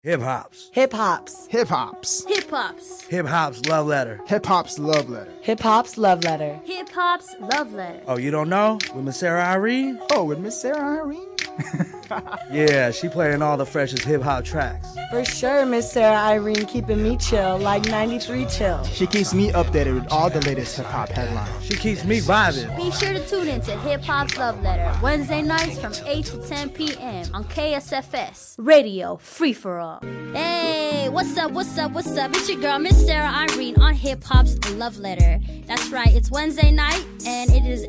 Hip hops. Hip hops. Hip hops. Hip hops. Hip hop's love letter. Hip hop's love letter. Hip hop's love letter. Hip hop's love letter. Oh, you don't know? With Miss Sarah Irene? Oh, with Miss Sarah Irene? Yeah, she playing all the freshest hip hop tracks. For sure, Miss Sarah Irene keeping me chill like 93 chill. She keeps me updated with all the latest hip hop headlines. She keeps me vibing. Be sure to tune in to Hip Hop's Love Letter Wednesday nights from 8 to 10 p.m. on KSFS Radio Free For All. Hey, what's up? It's your girl, Miss Sarah Irene on Hip Hop's Love Letter. That's right, it's Wednesday night and it is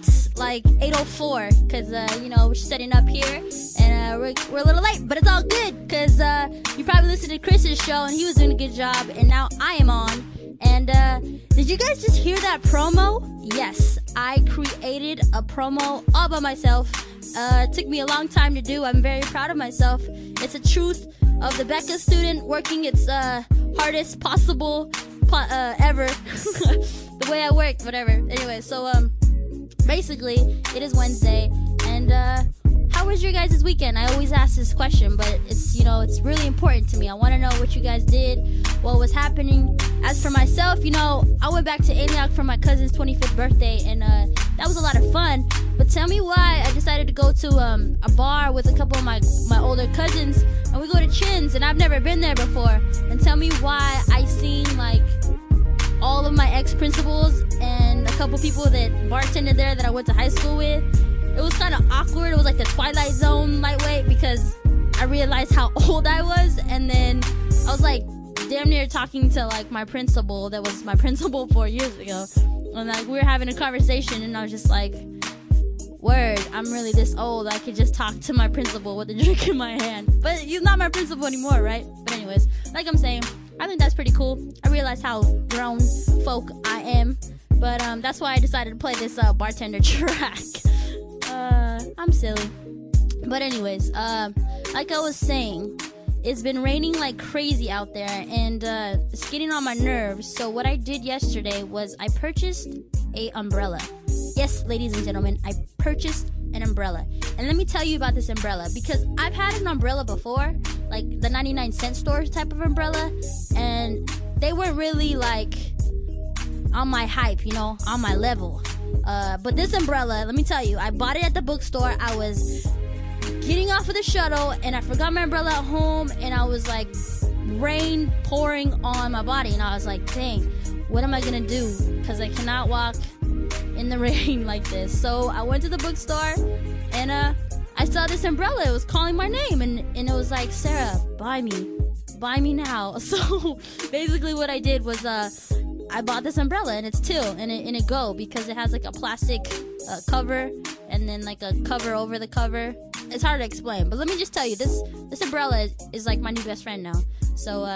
8:04 because we're setting up here and we're a little late, but it's all good because you probably listened to Chris's show and he was doing a good job, and now I am on. And did you guys just hear that promo? Yes, I created a promo all by myself. It took me a long time to do. I'm very proud of myself. It's a truth of the Becca student working its hardest possible ever. The way I work, whatever. Anyway, so basically, it is Wednesday, and how was your guys' weekend? I always ask this question, but it's really important to me. I want to know what you guys did, what was happening. As for myself, I went back to Antioch for my cousin's 25th birthday, and that was a lot of fun. But tell me why I decided to go to a bar with a couple of my older cousins, and we go to Chin's, and I've never been there before. And tell me why I seen all of my ex-principals and a couple people that bartended there that I went to high school with. It was kind of awkward. It was like the Twilight Zone lightweight because I realized how old I was, and then I was damn near talking to my principal that was my principal 4 years ago, and we were having a conversation, and I was just like, word, I'm really this old, I could just talk to my principal with a drink in my hand. But he's not my principal anymore, right? But anyways, like I'm saying, I think that's pretty cool. I realize how grown folk I am, but that's why I decided to play this bartender track. I'm silly. But anyways, like I was saying, it's been raining like crazy out there, and it's getting on my nerves. So what I did yesterday was I purchased a umbrella. Yes, ladies and gentlemen, I purchased an umbrella. And let me tell you about this umbrella, because I've had an umbrella before, like the 99-cent store type of umbrella, and they weren't really on my hype, on my level. But this umbrella, let me tell you, I bought it at the bookstore. I was getting off of the shuttle, and I forgot my umbrella at home, and I was rain pouring on my body, and I was like, dang, what am I gonna do? Because I cannot walk in the rain like this. So I went to the bookstore, and I saw this umbrella. It was calling my name, and it was like, Sarah, buy me now. So basically what I did was I bought this umbrella, and it's teal, and it go because it has a plastic cover, and then a cover over the cover. It's hard to explain, but let me just tell you, this umbrella is my new best friend now. So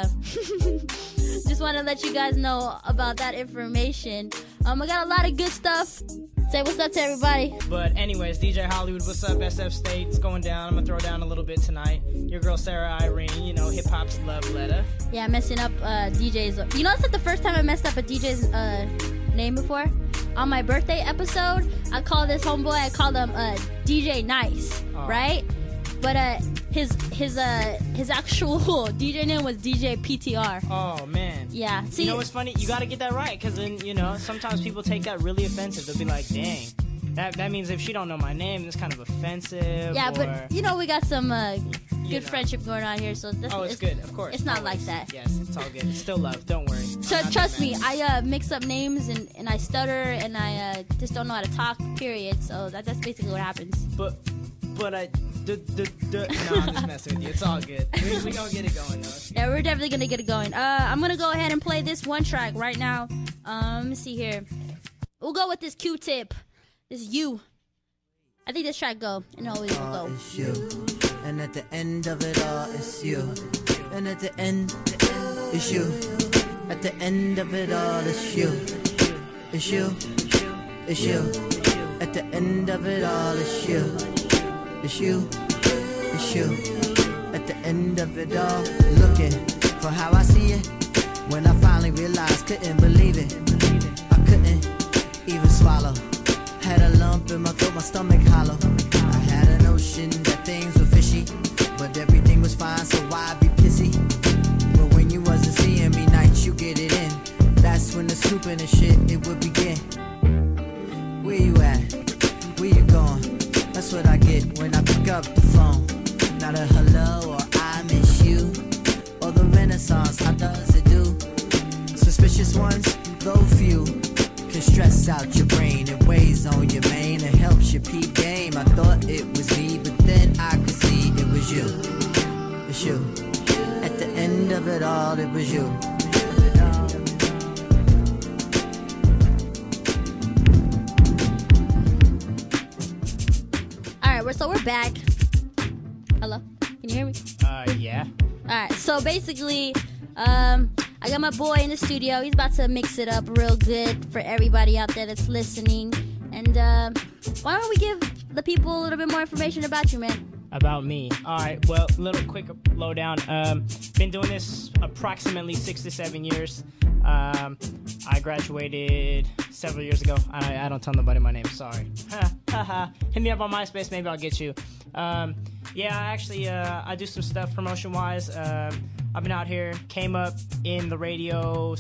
just want to let you guys know about that information. I got a lot of good stuff. Say what's up to everybody. But anyways, DJ Hollywood, what's up? SF State, it's going down. I'm gonna throw down a little bit tonight. Your girl Sarah Irene, hip hop's love letter. Yeah, messing up DJ's. That's not the first time I messed up a DJ's name before. On my birthday episode, I called this homeboy, I called him DJ Nice, right? But his actual DJ name was DJ PTR. Oh man. Yeah. See, what's funny? You gotta get that right, because then sometimes people take that really offensive. They'll be like, dang, that means if she don't know my name, it's kind of offensive. Yeah, but we got some good friendship going on here, so it's good, of course. It's not like that. Yes, it's all good. It's still love. Don't worry. So trust me, I mix up names and I stutter and I just don't know how to talk. Period. So that's basically what happens. But I. No, I'm just messing with you. It's all good. We're gonna get it going, though. Yeah, we're definitely gonna get it going. I'm gonna go ahead and play this one track right now. Let me see here. We'll go with this Q-Tip. This is You. I think this track go, and always will go. It's you. And at the end of it all, it's you. And at the end, it's you. At the end of it all, it's you. It's you. It's you. At the end of it all, it's you. It's you, it's you. At the end of it all, looking for how I see it. When I finally realized, couldn't believe it. I couldn't even swallow. Had a lump in my throat, my stomach hollow. I had a notion that things were fishy, but everything was fine, so why be pissy? stupid and shit, it would begin. Where you at? Where you going? That's what I get when I pick up the phone. Not a hello or I miss you, or the Renaissance, how does it do? Suspicious ones, though few, can stress out your brain. It weighs on your mane, it helps your peep game. I thought it was me, but then I could see it was you. It's you. At the end of it all, it was you. Alright, so we're back. Hello? Can you hear me? Yeah. Alright, so basically, I got my boy in the studio. He's about to mix it up real good for everybody out there that's listening. And why don't we give the people a little bit more information about you, man? About me. Alright, well, a little quick lowdown. Been doing this approximately 6 to 7 years. I graduated several years ago. I don't tell nobody my name, sorry. Hit me up on MySpace, maybe I'll get you. Yeah, actually, I do some stuff promotion-wise. I've been out here, came up in the radio /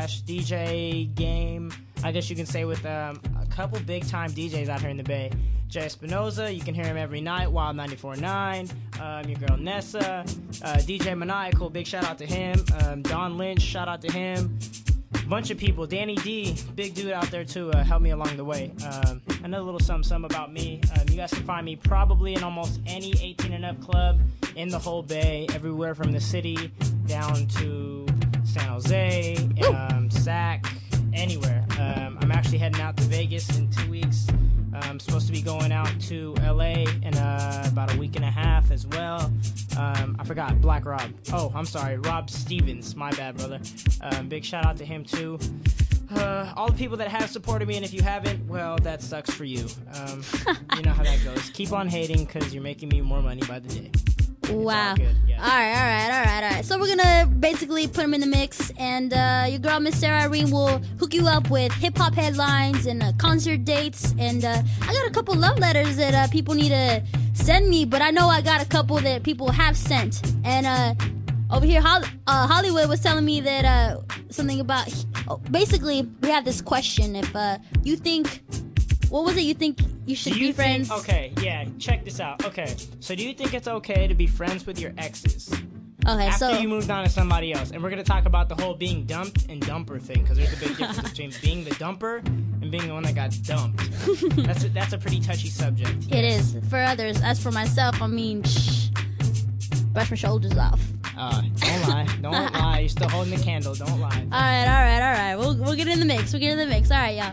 DJ game, I guess you can say, with a couple big-time DJs out here in the Bay. Jay Espinoza, you can hear him every night, Wild 94.9. Your girl Nessa, DJ Maniacal, big shout out to him. Don Lynch, shout out to him. Bunch of people. Danny D, big dude out there too, helped me along the way. Another little something about me. You guys can find me probably in almost any 18 and up club in the whole Bay, everywhere from the city down to San Jose, Sac, anywhere. I'm actually heading out to Vegas in 2 weeks. I'm supposed to be going out to LA in about a week and a half as well. I forgot, Black Rob. Oh, I'm sorry, Rob Stevens. My bad, brother. Big shout out to him too. All the people that have supported me, and if you haven't, well, that sucks for you. You know how that goes. Keep on hating because you're making me more money by the day. Wow. Yeah. All right. So we're gonna basically put them in the mix, and your girl Miss Sarah Irene will hook you up with hip hop headlines and concert dates. And I got a couple love letters that people need to send me, but I know I got a couple that people have sent. And over here, Hollywood was telling me that something about. Basically, we have this question: if you think. What was it you think you should be friends? Okay, yeah, check this out. Okay, so do you think it's okay to be friends with your exes? Okay, after you moved on to somebody else. And we're going to talk about the whole being dumped and dumper thing, because there's a big difference between being the dumper and being the one that got dumped. That's a pretty touchy subject. It is. For others. As for myself, I mean, brush my shoulders off. Don't lie. Don't lie. You're still holding the candle. Don't lie. All right. We'll get in the mix. All right, y'all.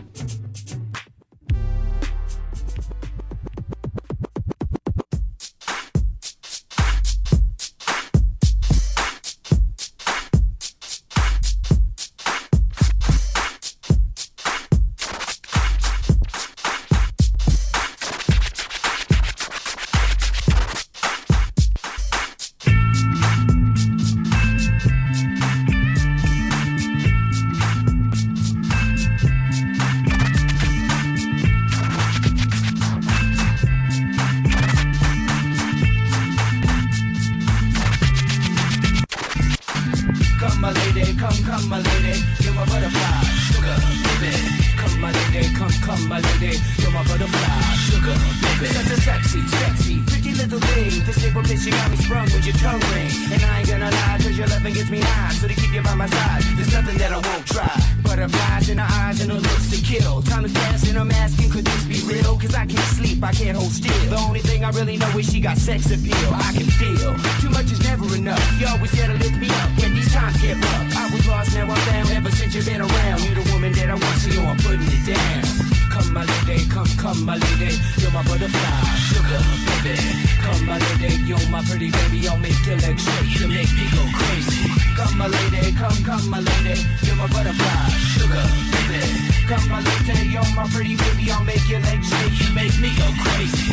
Sex appeal, I can feel too much is never enough. You always here to lift me up when these times get rough. I was lost, now I'm found. Ever since you've been around, you're the woman that I want, so I'm putting it down. Come my lady, come my lady, you're my butterfly, sugar baby. Come my lady, you're my pretty baby, I'll make your legs shake, you make me go crazy. Come my lady, come my lady, you're my butterfly, sugar baby. Come my lady, you're my pretty baby, I'll make your legs shake, you make me go crazy.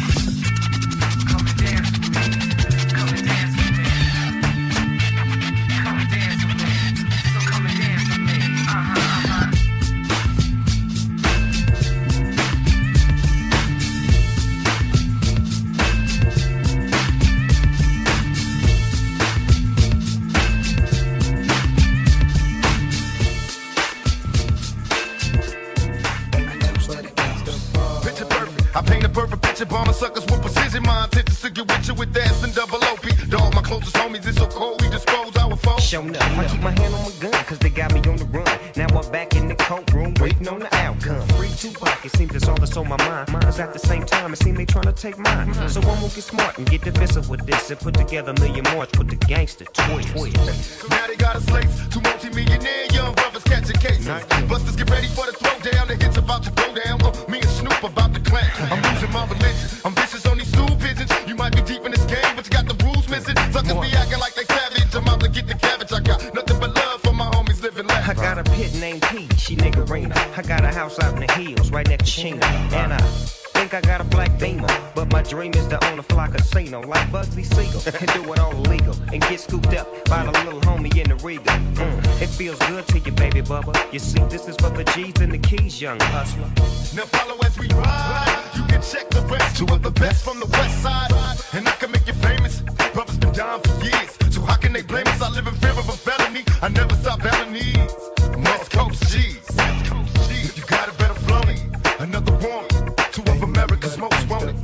suckers with precision. My intentions to get with you with that and double OP. Dog, my closest homies, it's so cold, we dispose our foes. Showing up, I keep my hand on my gun, cause they got me on the run. Now I'm back in the courtroom, waiting on the outcome. Free Tupac, it seems that's all that's on my mind. Mine's at the same time, it seems they trying to take mine. So I'm gonna get smart and get defensive with this and put together a million more, put the gangster twist. Now they got us slates, two multi-millionaire young brothers catching cases. Busters get ready for the throwdown, the hits about to go down. Me and Snoop about to clash. I'm losing my religion, I'm vicious on these stool pigeons. You might be deep in this game, but you got the rules missing. Suckers be acting like they savage, I'm out to get the cabbage. I got nothing but love for my homies living life. I got a pit named P, she niggerina. I got a house out in the hills, right next to Chino. And I think I got a black Beamer, but my dream is to own a fly casino like Bugsy Siegel and do it all illegal and get scooped up by the little homie in the Regal. It feels good to you, baby bubba. You see, this is for the G's and the keys, young hustler. Now follow as we ride. You can check the rest. Two of the best from the west side, and I can make you famous. Brothers been down for years, so how can they blame us? I live in fear of a felony. I never stop felonies. West Coast G's. If you got a better flow, another one. Two of America's most wanted.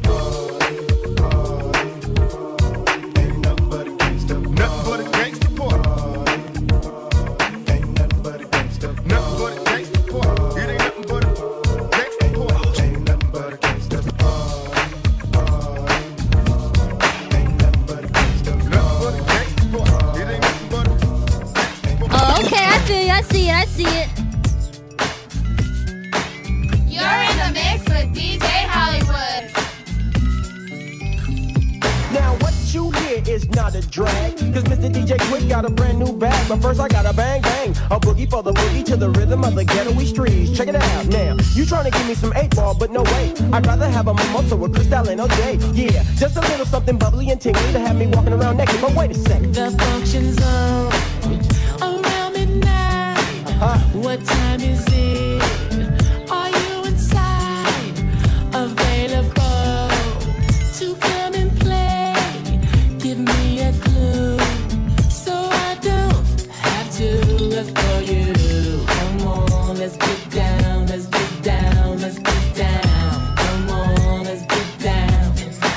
Ain't nothing but a gangster. Nothing but a gangster boy. Ain't nothing but a gangster. Nothing but a gangster boy. It ain't nothing but a gangster boy. Ain't nothing but a gangster. Ain't nothing but a gangster. Nothing but a gangster boy. It ain't nothing but a gangster boy. Oh, okay, I feel you. I see it. I see it. You're in the mix with DJ Hollywood. Now what you hear is not a drag, cause Mr. DJ Quick got a brand new bag. But first I gotta bang bang, a boogie for the boogie to the rhythm of the ghetto-y streets. Check it out now, you trying to give me some 8-ball, but no way. I'd rather have a mimosa with Cristal and OJ. Yeah, just a little something bubbly and tingly to have me walking around naked. But wait a second. The function's on around midnight. What time is it? Are you inside? Available to come and play? Give me a clue so I don't have to look for you. Come on, let's get down, let's get down, let's get down. Come on, let's get down.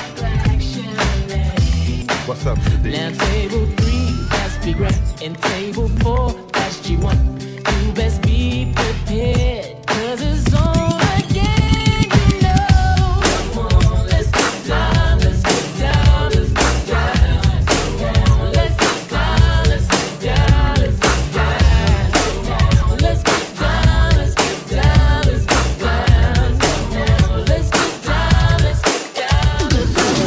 What's up, today? Now table 3, that's B Grant, and table 4, that's G1. You best be prepared, cause it's on again, you know. Come on, let's get down, let's get down, let's get down. Let's get down, let's get down, let's get down. Let's get down, let's get down, let's get down. Let's get down, let's get down, let's get down.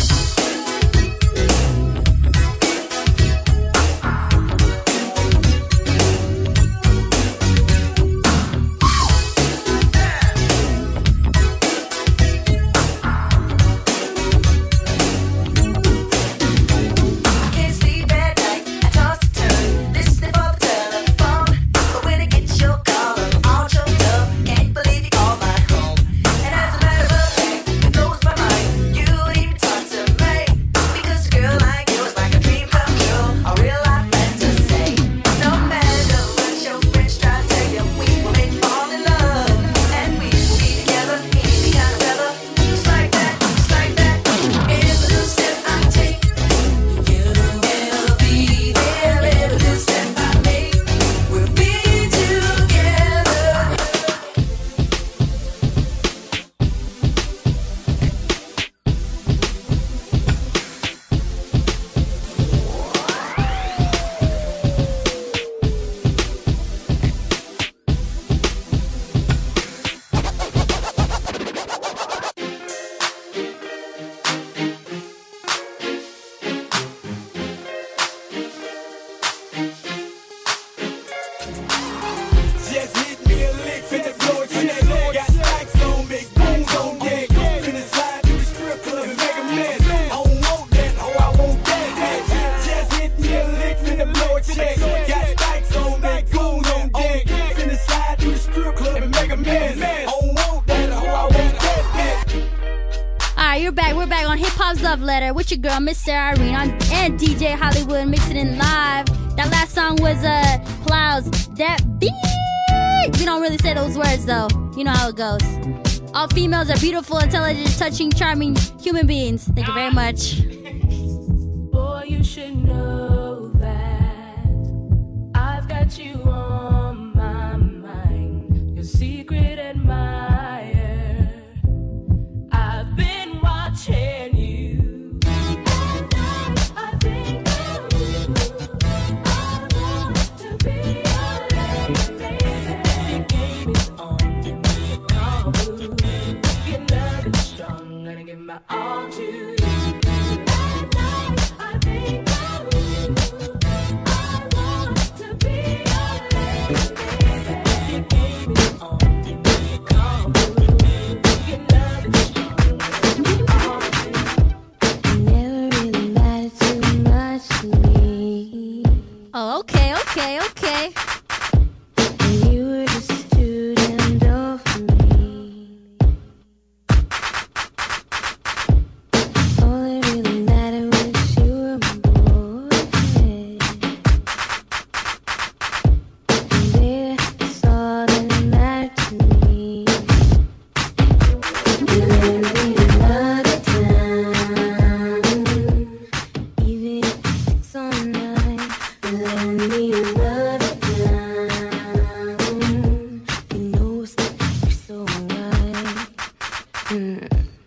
We're back on Hip Hop's Love Letter with your girl, Miss Sarah Irene, and DJ Hollywood mixing in live. That last song was Clouds. That beat. We don't really say those words though. You know how it goes. All females are beautiful, intelligent, touching, charming human beings. Thank you very much. Boy, you should know that I've got you on my mind. Your secret admirer. I've been watching you. I think of you. I want to be your lady. Your game is on. Come through. Your love is strong. Gonna give my all to you. Oh, okay, okay, okay. You were the student of me. All that really mattered was you were my boyfriend. And baby, that's all that mattered to me. You let me another time, even if it's all night. Let me another time. You know you're so right.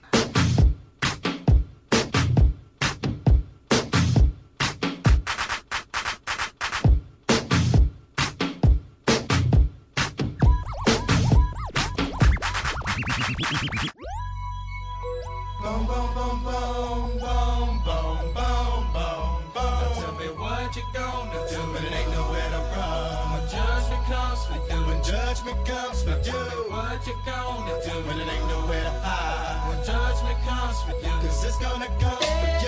Boom, boom, boom, boom, boom, boom, boom, boom, boom. Now tell me what you gonna do when it ain't nowhere to run. When judgment comes for you, when judgment comes for you. Tell me what you gonna do when it ain't nowhere to hide. When judgment comes for you, 'cause it's gonna come for you.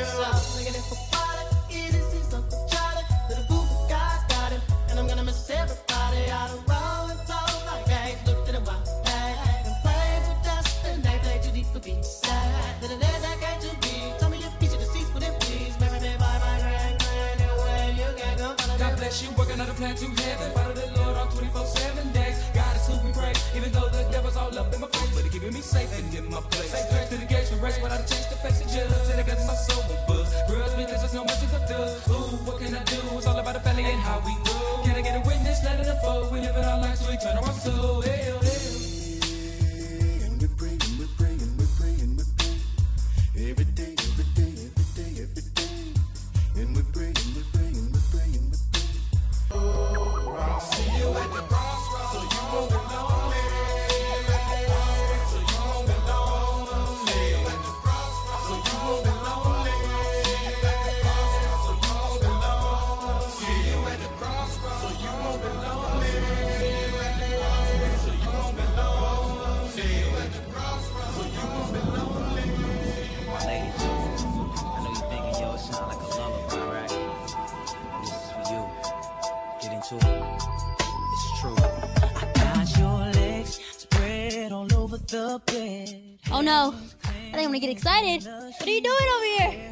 And I'm gonna miss everybody out of roll and flow like bangs. Looked at a wild bag and played with dust and they play too deep for being sad. That it is I came to be. Tell me your piece of the seats, would it please? Marry me by my grand, no way you can't go follow God bless you, working on a plan to heaven. Follow the Lord on 24/7 days. God is who we pray, even though the devil's all up in my face. But he keeping me safe and in my place. Safe to the gates for rest, but I change the face of judge. And I got my soul with buzz. Grudge because there's no mercy for thugs. Ooh, what can I do? It's all about the family and how we grow. Can I get a witness? Let it unfold. We live in our lives, so we turn our soul. Hell, hell. And we're praying, we're praying, we're praying, we're praying. Every day, every day, every day, every day. And we're praying, we're praying, we're praying, we're praying. See you at the crossroads, so you won't be lonely. So you won't be lonely. See you at the crossroads, so you won't be lonely. See you at the crossroads, so you won't be lonely. See you at the crossroads, so you won't be lonely. See you at the crossroads, so you won't be lonely. See you at the crossroads, so you won't be lonely. Ladies, I know you're thinking, yo, it sound like a lullaby, right? This is for you. Get into it. It's true. I got your legs spread all over the bed. Oh no, I think I'm gonna get excited. What are you doing over here?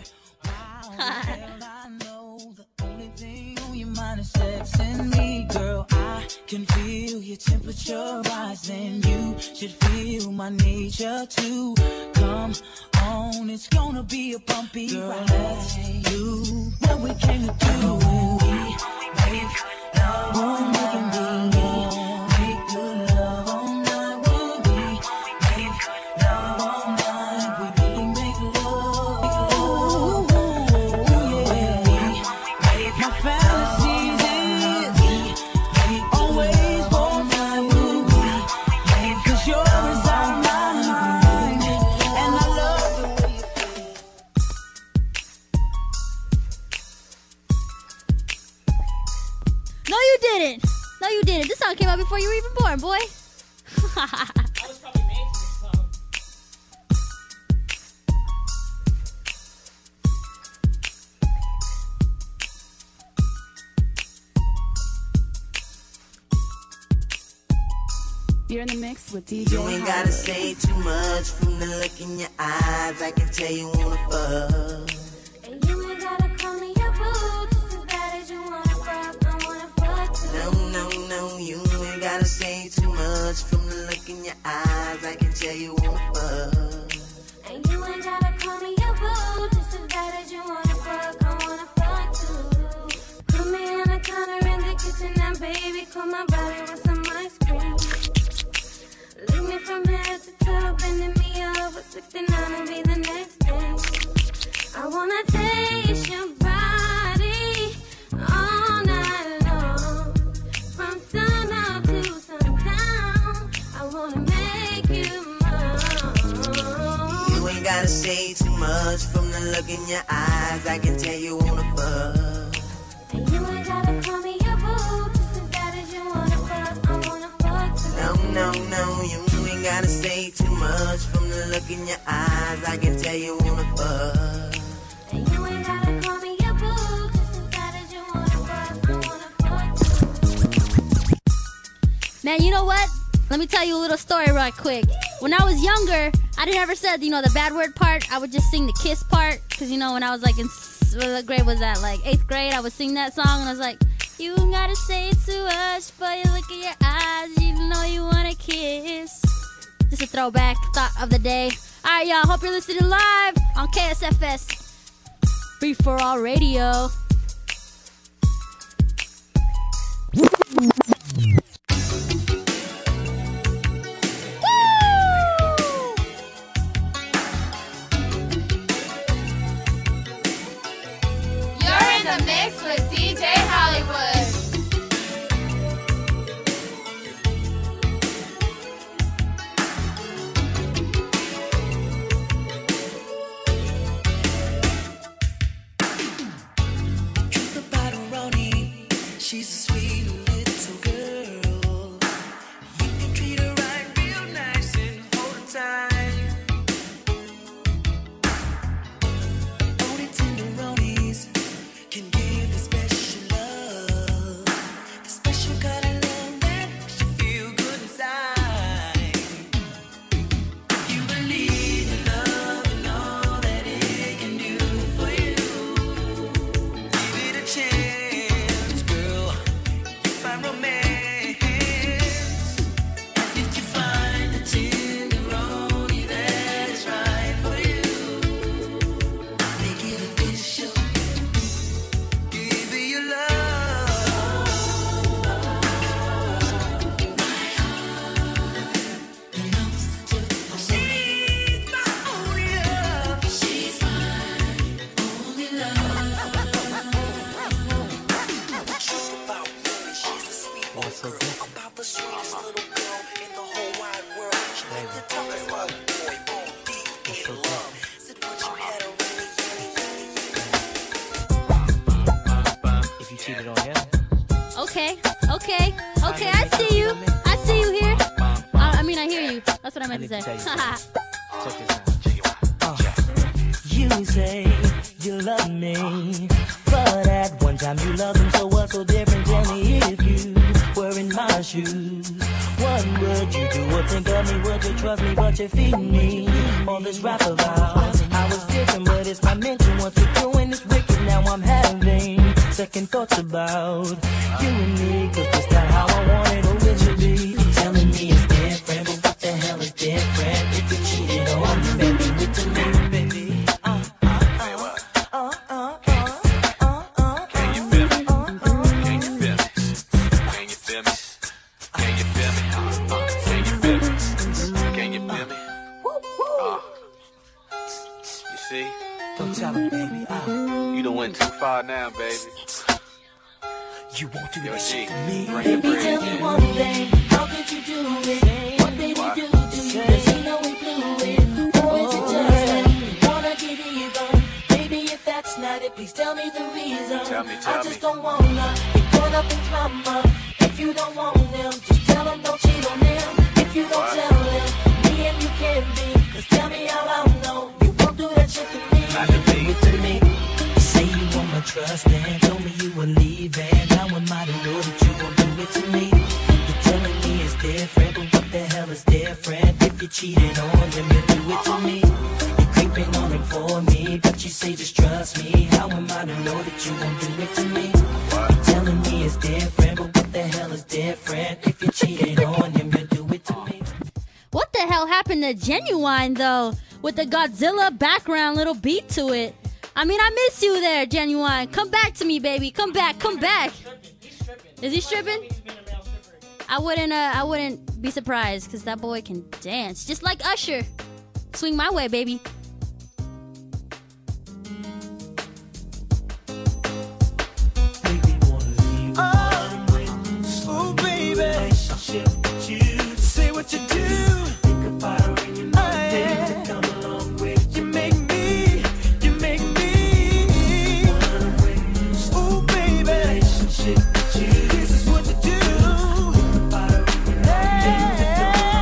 Your mind is sex and me, girl. I can feel your temperature rising. You should feel my nature too. Come on, it's gonna be a bumpy ride. Let's do what we came to do. When we make love all night, make good love all night. When we make love all night, we really make love. Ooh, yeah. My fantasies is always for my movie. 'Cause yours are mine, and I love the way you feel. No, you didn't. No, you didn't. This song came out before you were even born, boy. You're in the mix with DJ You ain't gotta say too much from the look in your eyes. I can tell you wanna fuck. And you ain't gotta call me your boo. Just as bad as you wanna fuck, I wanna fuck too. No, no, no, you ain't gotta say too much from the look in your eyes. I can tell you wanna coat my body with some ice cream. Lick me from head to toe, bending me over. 69 will be the next thing. I wanna taste your body all night long. From sun up to sundown, I wanna make you mine. You ain't gotta say too much from the look in your eyes. I can tell you wanna fuck. And you ain't gotta call me your boo, just as bad as you wanna fuck. I wanna fuck too. No, you ain't gotta say too much from the look in your eyes. I can tell you wanna fuck. And you ain't gotta call me your boo, just as bad as you wanna fuck. I wanna fuck too. Man, you know what? Let me tell you a little story right quick. When I was younger, I never said, the bad word part. I would just sing the kiss part. Because, when I was like in, what grade was that? Like 8th grade, I would sing that song. And I was like, you ain't gotta say it too much, but you look in your eyes, you know you wanna kiss. Just a throwback thought of the day. Alright, y'all, hope you're listening live on KSFS Free for All Radio. You're in the mix with DJ Hollywood. Truth about Ronnie, she's a sweet little girl. You can treat her right, real nice, and hold her tight. Only tenderonis can give the special love, the special kind of love that makes you feel good inside. You believe in love and all that it can do for you. Give it a chance, girl. You find romance, and if you find a tenderoni that is right for you, make it official. Give it your love. She's my only love. She's my only love. Truth about Ronnie, she's a sweet little girl. About the sweetest little girl in the whole wide world. She like to talk about boy, boy, deep in love. Said once you had a really, If you cheated on him, Okay, I see you. I see you here. I hear you. That's what I meant to say. check this out. You say you love me, but at one time you loved him, so what's so different? Tell me if you were in my shoes, what would you do or think of me? Would you trust me, but you're feeding me all this rap about I was different, but it's my mention. Once you're doing this wicked, now I'm having second thoughts about you and me, cause that's not how I wanted or it should be. Telling me it's different, but what the hell is different? If you cheated on me, baby, with me, baby. Can you feel me? Can you feel me? Can you feel me? Can you feel me? Can you feel me? Can you feel me? You see? Don't tell him, baby. You done went too far now, baby. You won't do Yo, that G, shit to me. bring your Baby, bread tell me in. one thing. How could you do it? What did you do to you? Does he know we blew it? Or is it just that you wanna get even? Baby, if that's not it, please tell me the reason. Tell me. I just don't wanna get caught up in drama. If you don't want them, just tell them don't cheat on them. If you don't tell them, me and you can be. Cause tell me how I know you won't do that shit to me. Not to me. Do it to me. Say you want my trust and told me you were leaving. Now am I to know that you won't do it to me? You're telling me it's different, but what the hell is different? If you cheated on him, you do it to me. You're creeping on him for me, but you say just trust me. How am I to know that you won't do it to me? You're telling me it's different, but what the hell is different? If you cheated on him, you do it to me. What the hell happened to Genuine, though? With the Godzilla background little beat to it. I miss you there, Genuine. Come back to me, baby. Come back. Is he stripping? I wouldn't be surprised because that boy can dance just like Usher. Swing my way, baby. Oh, baby. Say what you do. Think about her and you know the days that come along with you. Make me. Oh, baby. This is what you do. Think about her and you know the days that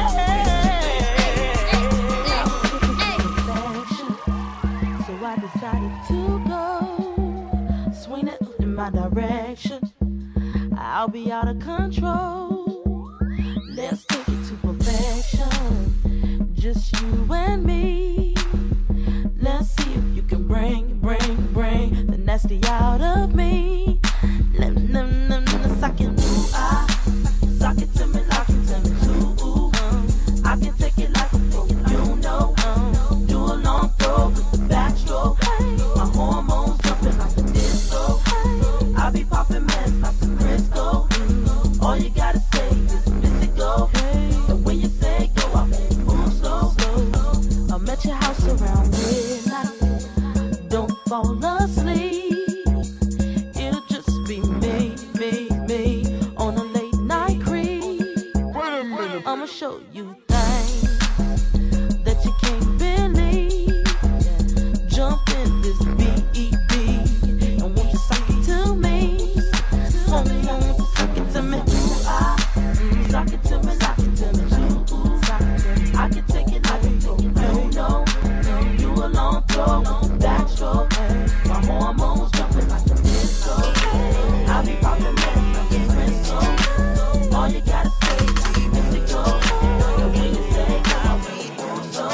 come along with you. So I decided to go swing it in my direction. I'll be out of control. Let's take it to perfection. Just you and me. Let's see if you can bring the nasty out of me. Sock it, sock it to me, lock it to me too. I can take it like a pro, you know. Do a long throw with the backstroke. My hormones jumping like a disco. I be popping mess like some Crisco. All you gotta say is physical. And when you say go, I won't move slow. I'm at your house around midnight. Don't fall asleep. It'll just be me on a late night creep. I'ma show you things that you can't believe. Jump in this BEB and won't you suck it to me? Won't you suck it to me? Suck it to me, lock it to me. I can take it like a pro, you know. Do a long throw, backstroke. My hormones jumping like a disco. I be popping mess like a Crisco. All you gotta say is physical. And when you say go, I won't so.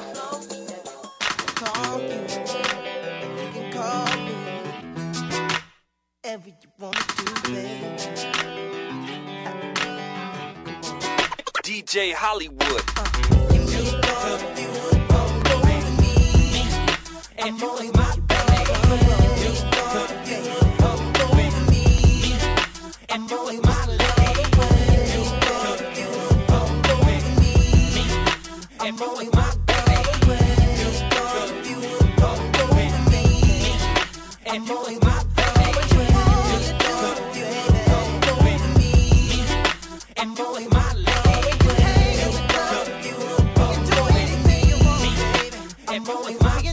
Call me. You can call me. Ever you want to, baby. DJ Hollywood. And you was my baby. And you was my lady. And you was my baby. And you was my and you was my lady. And you was my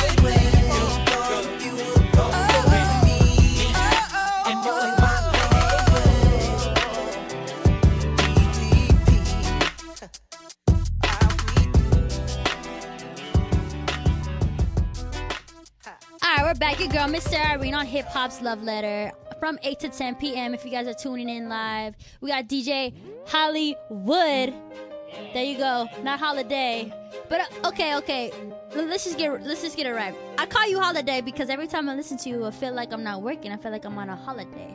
Alright, we're back. Your girl, Miss Sarah Irene on Hip Hop's Love Letter from 8 to 10 p.m. If you guys are tuning in live, we got DJ Hollywood. There you go. Not Holiday. But okay. Let's just get it right. I call you Holiday because every time I listen to you, I feel like I'm not working. I feel like I'm on a holiday.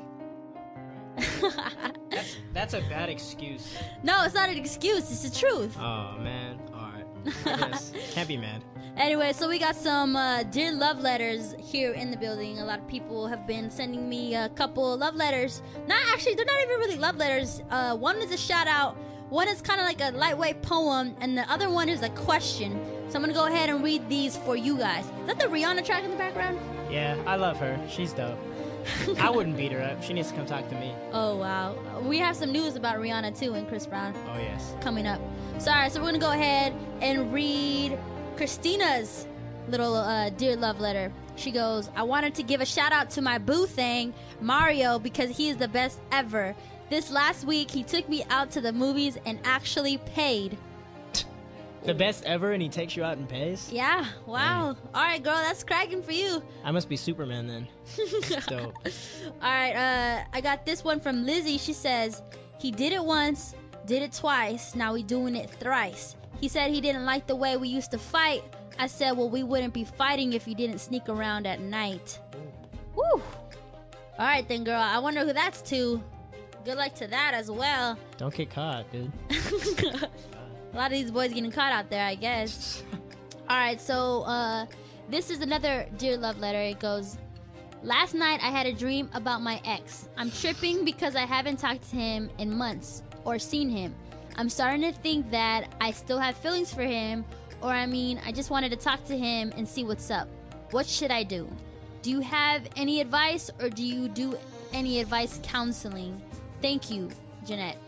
That's a bad excuse. No, it's not an excuse. It's the truth. Oh, man. All right. I guess. Can't be mad. Anyway, so we got some dear love letters here in the building. A lot of people have been sending me a couple love letters. They're not even really love letters. One is a shout out. One is kind of like a lightweight poem, and the other one is a question. So I'm going to go ahead and read these for you guys. Is that the Rihanna track in the background? Yeah, I love her. She's dope. I wouldn't beat her up. She needs to come talk to me. Oh, wow. We have some news about Rihanna, too, and Chris Brown. Oh, yes. Coming up. So, all right, so we're going to go ahead and read Christina's little dear love letter. She goes, I wanted to give a shout out to my boo thing, Mario, because he is the best ever. This last week, he took me out to the movies and actually paid. The best ever, and he takes you out and pays? Yeah, wow. Dang. All right, girl, that's cracking for you. I must be Superman then. Dope. All right, I got this one from Lizzie. She says, he did it once, did it twice, now we doing it thrice. He said he didn't like the way we used to fight. I said, well, we wouldn't be fighting if you didn't sneak around at night. Woo. All right, then, girl, I wonder who that's to. Good luck to that as well. Don't get caught, dude. A lot of these boys getting caught out there, I guess. All right, so this is another dear love letter. It goes, last night I had a dream about my ex. I'm tripping because I haven't talked to him in months. or seen him. I'm starting to think that I still have feelings for him, or I just wanted to talk to him and see what's up. What should I do? Do you have any advice, or do you do any advice counseling? Thank you, Jeanette.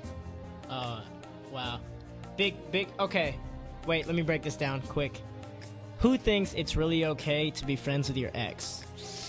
Wow. Big, okay. Wait, let me break this down quick. Who thinks it's really okay to be friends with your ex?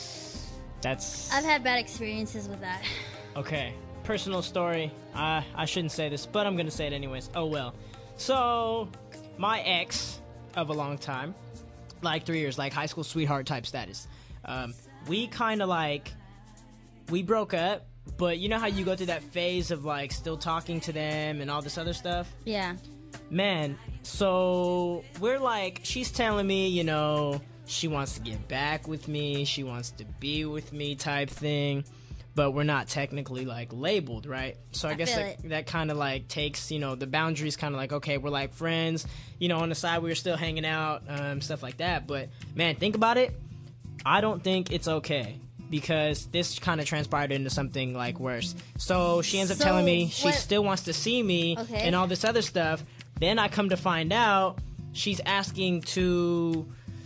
I've had bad experiences with that. Okay. Personal story. I shouldn't say this, but I'm going to say it anyways. Oh, well. So, my ex of a long time, like 3 years, like high school sweetheart type status. We kind of we broke up, but you know how you go through that phase of like still talking to them and all this other stuff? Yeah. Man, so we're she's telling me, she wants to get back with me, she wants to be with me type thing, but we're not technically labeled, right? So I guess that kind of takes, the boundaries kind of okay, we're friends, on the side we were still hanging out, stuff like that. But man, think about it. I don't think it's okay, because this kind of transpired into something worse. So she ends up telling me she still wants to see me and all this other stuff. Then I come to find out she's asking to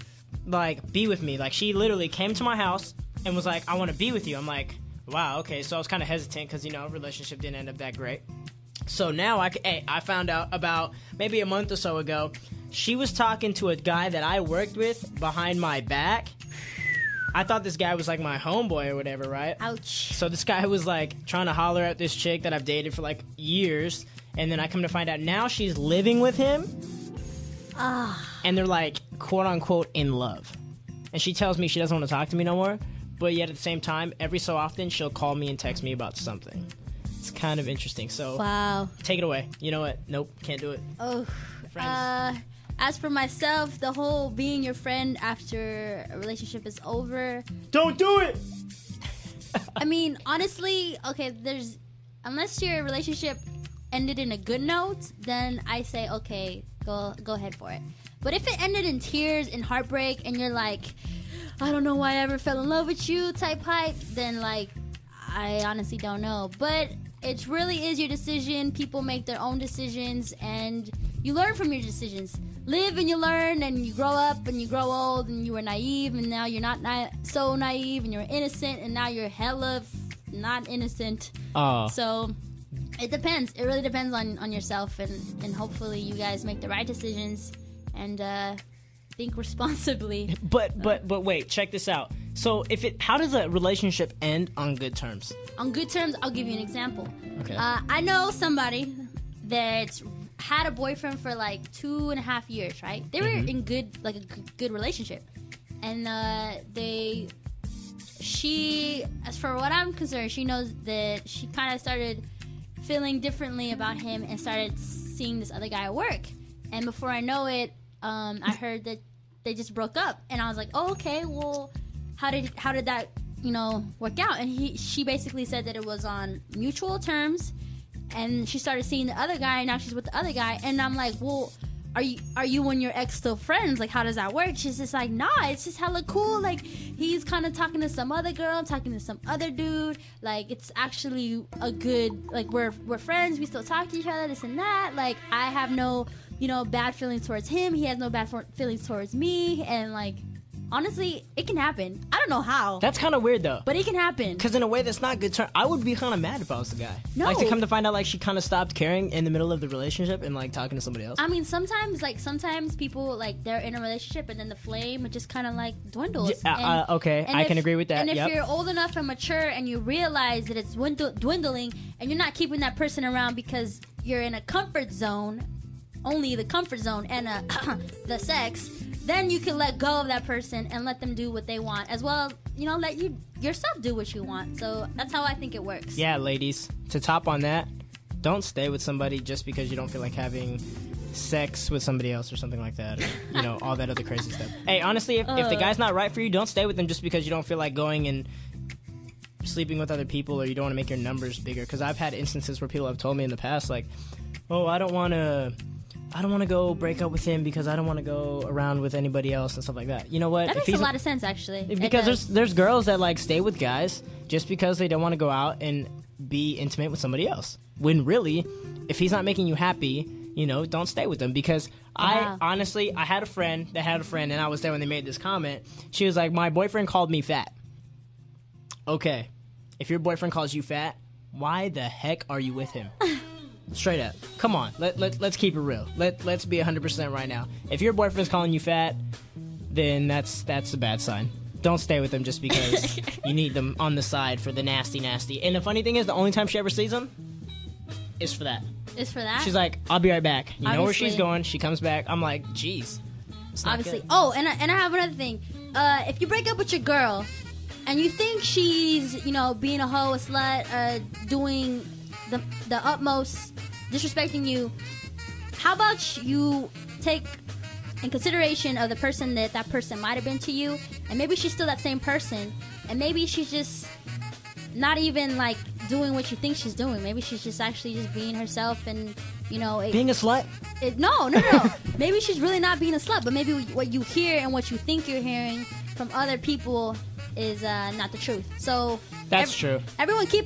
be with me. She literally came to my house and was like, I want to be with you. I'm like, wow, okay. So I was kind of hesitant because, relationship didn't end up that great. So now I found out about maybe a month or so ago, she was talking to a guy that I worked with behind my back. I thought this guy was my homeboy or whatever, right? Ouch. So this guy was trying to holler at this chick that I've dated for years, and then I come to find out now she's living with him. And they're quote unquote in love. And she tells me she doesn't want to talk to me no more, but yet at the same time, every so often she'll call me and text me about something. It's kind of interesting. So wow. Take it away. You know what? Nope, can't do it. Oh. As for myself, the whole being your friend after a relationship is over. Don't do it! Honestly, okay, unless your relationship ended in a good note, then I say, okay, go ahead for it. But if it ended in tears and heartbreak and you're I don't know why I ever fell in love with you type hype, then I honestly don't know. But it really is your decision. People make their own decisions, and you learn from your decisions. Live and you learn, and you grow up and you grow old, and you were naive, and now you're not so naive, and you're innocent, and now you're hella not innocent. So it depends. It really depends on yourself, and hopefully you guys make the right decisions and think responsibly. But wait, check this out. So how does a relationship end on good terms? On good terms, I'll give you an example. Okay. I know somebody that's had a boyfriend for 2.5 years, right? They were in a good relationship, and she, as for what I'm concerned, she knows that she kind of started feeling differently about him and started seeing this other guy at work. And before I know it, I heard that they just broke up, and I was like, oh, okay, well, how did that work out? And she basically said that it was on mutual terms. And she started seeing the other guy, and now she's with the other guy. And I'm like, well, are you and your ex still friends? How does that work? She's just like, nah, it's just hella cool. He's kind of talking to some other girl, talking to some other dude. It's actually a good, we're friends. We still talk to each other, this and that. I have no, bad feelings towards him. He has no bad feelings towards me. And, honestly, it can happen. I don't know how. That's kind of weird, though. But it can happen. Because in a way, that's not good term. I would be kind of mad if I was the guy. No. To come to find out, she kind of stopped caring in the middle of the relationship and, talking to somebody else. Sometimes people, they're in a relationship and then the flame just kind of, dwindles. Okay, I can agree with that. And if you're old enough and mature and you realize that it's dwindling and you're not keeping that person around because you're in a comfort zone, only the comfort zone and the sex, then you can let go of that person and let them do what they want as well. Let you yourself do what you want. So that's how I think it works. Yeah, ladies, to top on that, don't stay with somebody just because you don't feel like having sex with somebody else or something like that, or, all that other crazy stuff. Hey, honestly, if the guy's not right for you, don't stay with them just because you don't feel like going and sleeping with other people, or you don't want to make your numbers bigger. Because I've had instances where people have told me in the past, oh, I don't want to go break up with him because I don't want to go around with anybody else and stuff like that. You know what? That makes a lot of sense, actually. Because there's girls that stay with guys just because they don't want to go out and be intimate with somebody else. When really, if he's not making you happy, you know, don't stay with him. Because I had a friend that had a friend, and I was there when they made this comment. She was like, my boyfriend called me fat. Okay, if your boyfriend calls you fat, why the heck are you with him? Straight up. Come on, let's keep it real. Let's be 100% right now. If your boyfriend's calling you fat, then that's a bad sign. Don't stay with him just because you need them on the side for the nasty. And the funny thing is, the only time she ever sees him is for that. Is for that? She's like, I'll be right back. You know where she's going. She comes back. I'm like, geez. Obviously. Good. Oh, and I have another thing. If you break up with your girl and you think she's, you know, being a hoe, a slut, doing the utmost, disrespecting you, how about you take in consideration of the person that person might have been to you, and maybe she's still that same person, and maybe she's just not even like doing what you think she's doing. Maybe she's just actually just being herself, and you know, being a slut. No. Maybe she's really not being a slut, but maybe what you hear and what you think you're hearing from other people is not the truth. So that's true. Everyone keep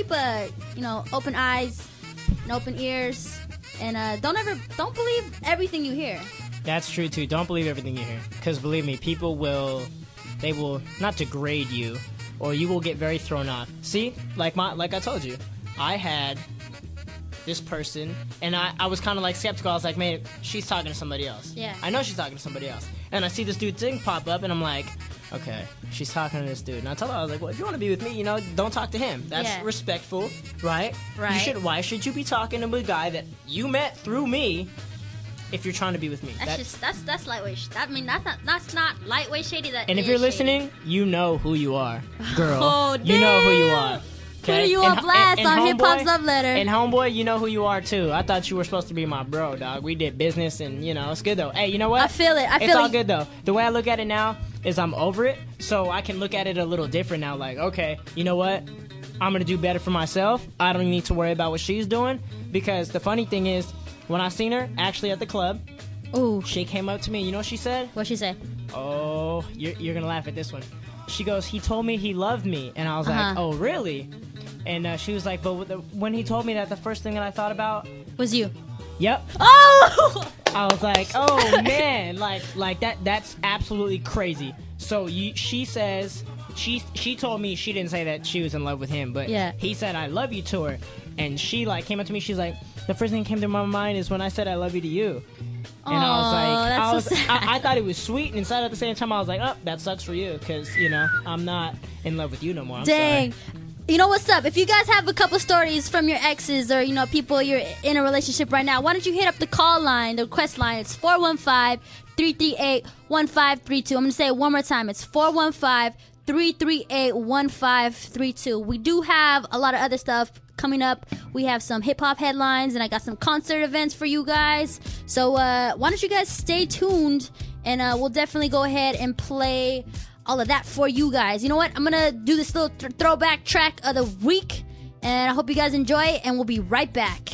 open eyes and open ears, and don't believe everything you hear. That's true too. Don't believe everything you hear, because believe me, people will not degrade you, or you will get very thrown off. See, like I told you, I had this person, and I was kind of like skeptical. I was like, man, she's talking to somebody else. Yeah. I know she's talking to somebody else. And I see this dude's thing pop up, and I'm like, okay, she's talking to this dude. And I told her, I was like, well, if you want to be with me, you know, don't talk to him. That's respectful, right? Right. Why should you be talking to a guy that you met through me if you're trying to be with me? That's lightweight. That's not lightweight shady. And if you're listening, you know who you are, girl. Oh, you know who you are. Putting you on blast on Hip Hop's Love Letter. And homeboy, you know who you are too. I thought you were supposed to be my bro, dog. We did business, and you know it's good though. Hey, you know what? I feel it. It's all good though. The way I look at it now is I'm over it, so I can look at it a little different now. Like, okay, you know what? I'm gonna do better for myself. I don't need to worry about what she's doing, because the funny thing is, when I seen her actually at the club, she came up to me. You know what she said? What'd she say? Oh, you're gonna laugh at this one. She goes, he told me he loved me, and I was like, oh really? And she was like, but when he told me that, the first thing that I thought about was you. Yep. Oh! I was like, oh man, like that's absolutely crazy. So she says, she told me, she didn't say that she was in love with him, but he said I love you to her, and she like came up to me, she's like, the first thing that came to my mind is when I said I love you to you. And I was like, I thought it was sweet, and inside at the same time I was like, oh, that sucks for you, because you know I'm not in love with you no more. I'm Dang. sorry. You know what's up? If you guys have a couple stories from your exes, or you know people you're in a relationship right now, why don't you hit up the call line, the request line? It's 415-338-1532. I'm gonna say it one more time. It's 415-338-1532. We do have a lot of other stuff coming up. We have some hip hop headlines, and I got some concert events for you guys. So why don't you guys stay tuned, and we'll definitely go ahead and play all of that for you guys. You know what? I'm gonna do this little throwback track of the week, and I hope you guys enjoy it, and we'll be right back.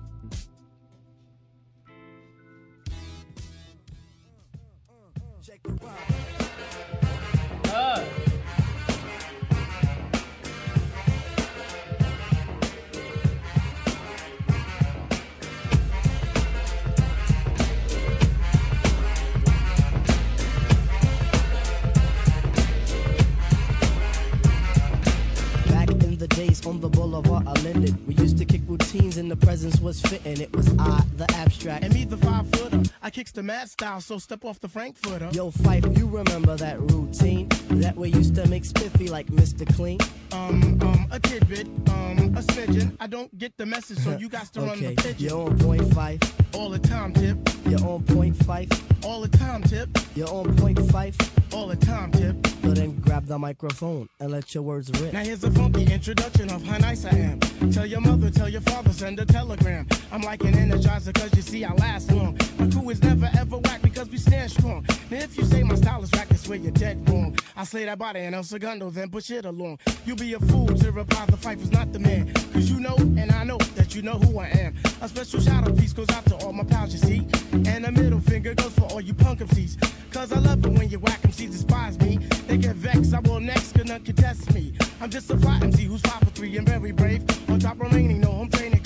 The days on the boulevard I landed. We used to kick routines and the presence was fitting. It was I, the abstract. And me, the 5-footer. I kicks the mad style, so step off the Frankfurter. Yo, Fife, you remember that routine? That we used to make spiffy like Mr. Clean? A tidbit, a smidgen. I don't get the message, so you got to run the pigeon. You're on point, Fife. All the time, Tip. You're on point, Fife. All the time, Tip. You're on point, Fife. All the time, Tip. So then grab the microphone and let your words rip. Now here's a funky introduction of how nice I am. Tell your mother, tell your father, send a telegram. I'm like an energizer, cause you see I last long. My crew is never ever whack because we stand strong. Now if you say my style is whack, that's where you're dead wrong. I slay that body and El Segundo, then push it along. You be a fool to reply the fight was not the man. Cause you know, and I know that you know who I am. A special shout out piece goes out to all my pals, you see. And a middle finger goes for all you punk MCs. Cause I love it when you whack MCs despise me. They get vexed, I will next, cause none can test me. I'm just a fly MC who's 5'3" and very brave.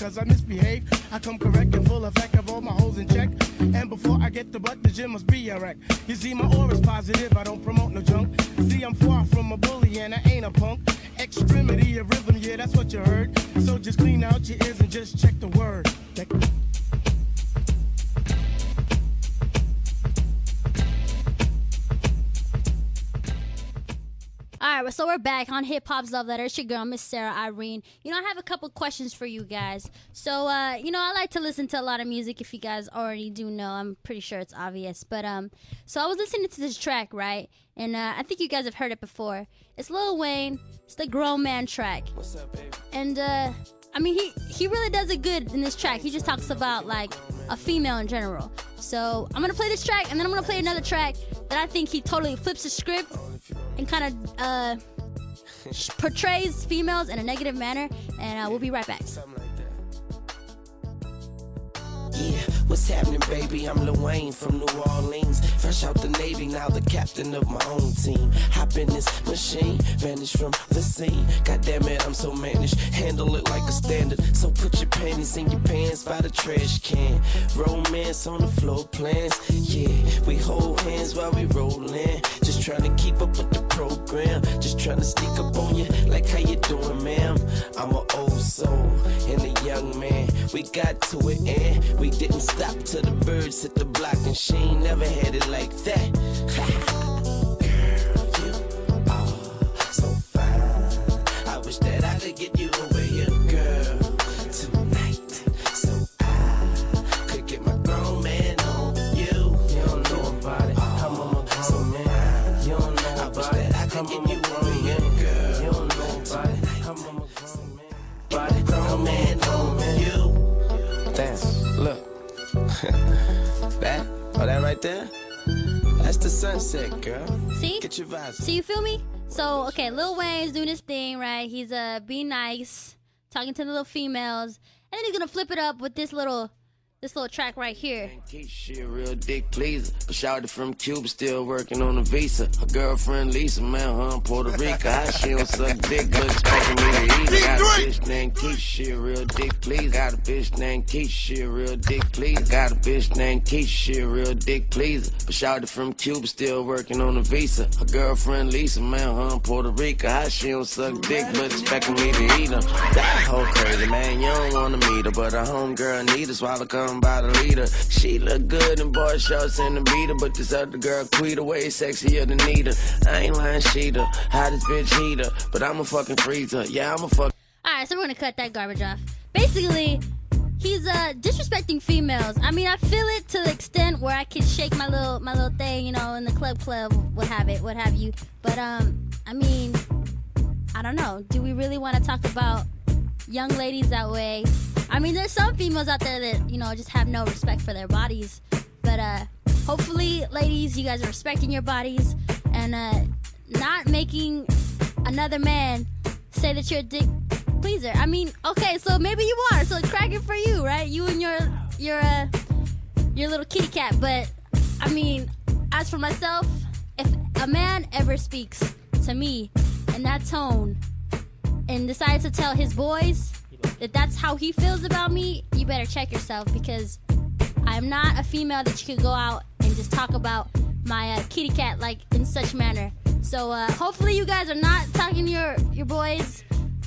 cause I misbehave. I come correct and full effect of all my holes in check. And before I get the butt, the gym must be a wreck. You see, my aura's positive, I don't promote no junk. See, I'm far from a bully and I ain't a punk. Extremity of rhythm, yeah, that's what you heard. So just clean out your ears and just check the word. All right, so we're back on Hip Hop's Love Letter. It's your girl, Miss Sarah Irene. You know, I have a couple questions for you guys. So, you know, I like to listen to a lot of music. If you guys already do know, I'm pretty sure it's obvious. But, so I was listening to this track, right? And I think you guys have heard it before. It's Lil Wayne. It's the Grown Man track. What's up, baby? And, I mean, he really does it good in this track. He just talks about, like, a female in general. So I'm going to play this track, and then I'm going to play another track that I think he totally flips the script and kind of portrays females in a negative manner. And we'll be right back. Yeah, what's happening, baby? I'm Lil Wayne from New Orleans. Fresh out the Navy, now the captain of my own team. Hop in this machine, vanish from the scene. God damn it, I'm so managed. Handle it like a standard. So put your panties in your pants by the trash can. Romance on the floor plans. Yeah, we hold hands while we rollin'. Just trying to keep up with the program. Just trying to sneak up on you like how you doing, ma'am. I'm an old soul and a young man. We got to it and we didn't stop till the birds hit the block, and she ain't never had it like that. Girl, you are so fine. I wish that I could get you over here, girl, tonight. So I could get my grown man on you. You don't know about it. I'm on my grown man. You don't know about it. I could get you over here, girl. You don't know about it. I'm on my grown man. Get my grown man on you. Damn, look. that right there, that's the sunset, girl. See? Get your vibes. So you feel me? So, okay, Lil Wayne's doing his thing, right? He's being nice, talking to the little females, and then he's gonna flip it up with this little track right here. She a real dick pleaser, but shouted from Cuba, still working on a visa. Her girlfriend Lisa, man, her in Puerto Rico. How she don't suck dick, but expecting me to eat. Got a bitch named Keisha, she a real dick pleaser. Got a bitch named Keisha, she a real dick pleaser. Got a bitch named Keisha, she a real dick pleaser, but shouted from Cuba, still working on a visa. Her girlfriend Lisa, man, her in Puerto Rico. How she don't suck dick, but expecting me to eat her. That whole crazy, man, you don't wanna meet her, but her homegirl need her, swallow come by the leader. She look good in boy shorts and the beater, but this other girl Quita way sexier than Nita. I ain't lying, Sheeta, hottest bitch heater, but I'm a fucking freezer. Yeah, I'm a fuck. Alright, so we're gonna cut that garbage off. Basically, he's disrespecting females. I mean, I feel it to the extent where I can shake my little thing, you know, in the club, what have you. But I mean, I don't know. Do we really want to talk about young ladies that way? I mean, there's some females out there that, you know, just have no respect for their bodies. But hopefully, ladies, you guys are respecting your bodies and not making another man say that you're a dick pleaser. I mean, okay, so maybe you are. So crack it for you, right? You and your little kitty cat. But I mean, as for myself, if a man ever speaks to me in that tone and decides to tell his boys that that's how he feels about me, you better check yourself, because I'm not a female that you could go out and just talk about my kitty cat like in such manner. So hopefully you guys are not talking to your boys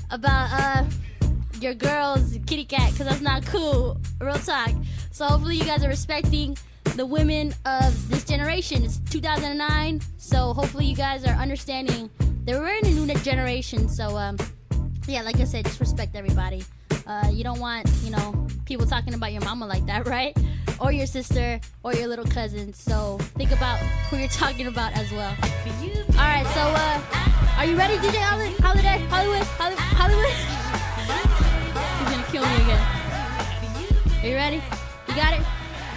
about your girl's kitty cat, because that's not cool. Real talk. So hopefully you guys are respecting the women of this generation. It's 2009, so hopefully you guys are understanding that we're in a new generation. So yeah, like I said, just respect everybody. You don't want, you know, people talking about your mama like that, right? Or your sister, or your little cousin. So think about who you're talking about as well. Alright, so are you ready, DJ Hollywood? He's gonna kill me again. Are you ready? You got it?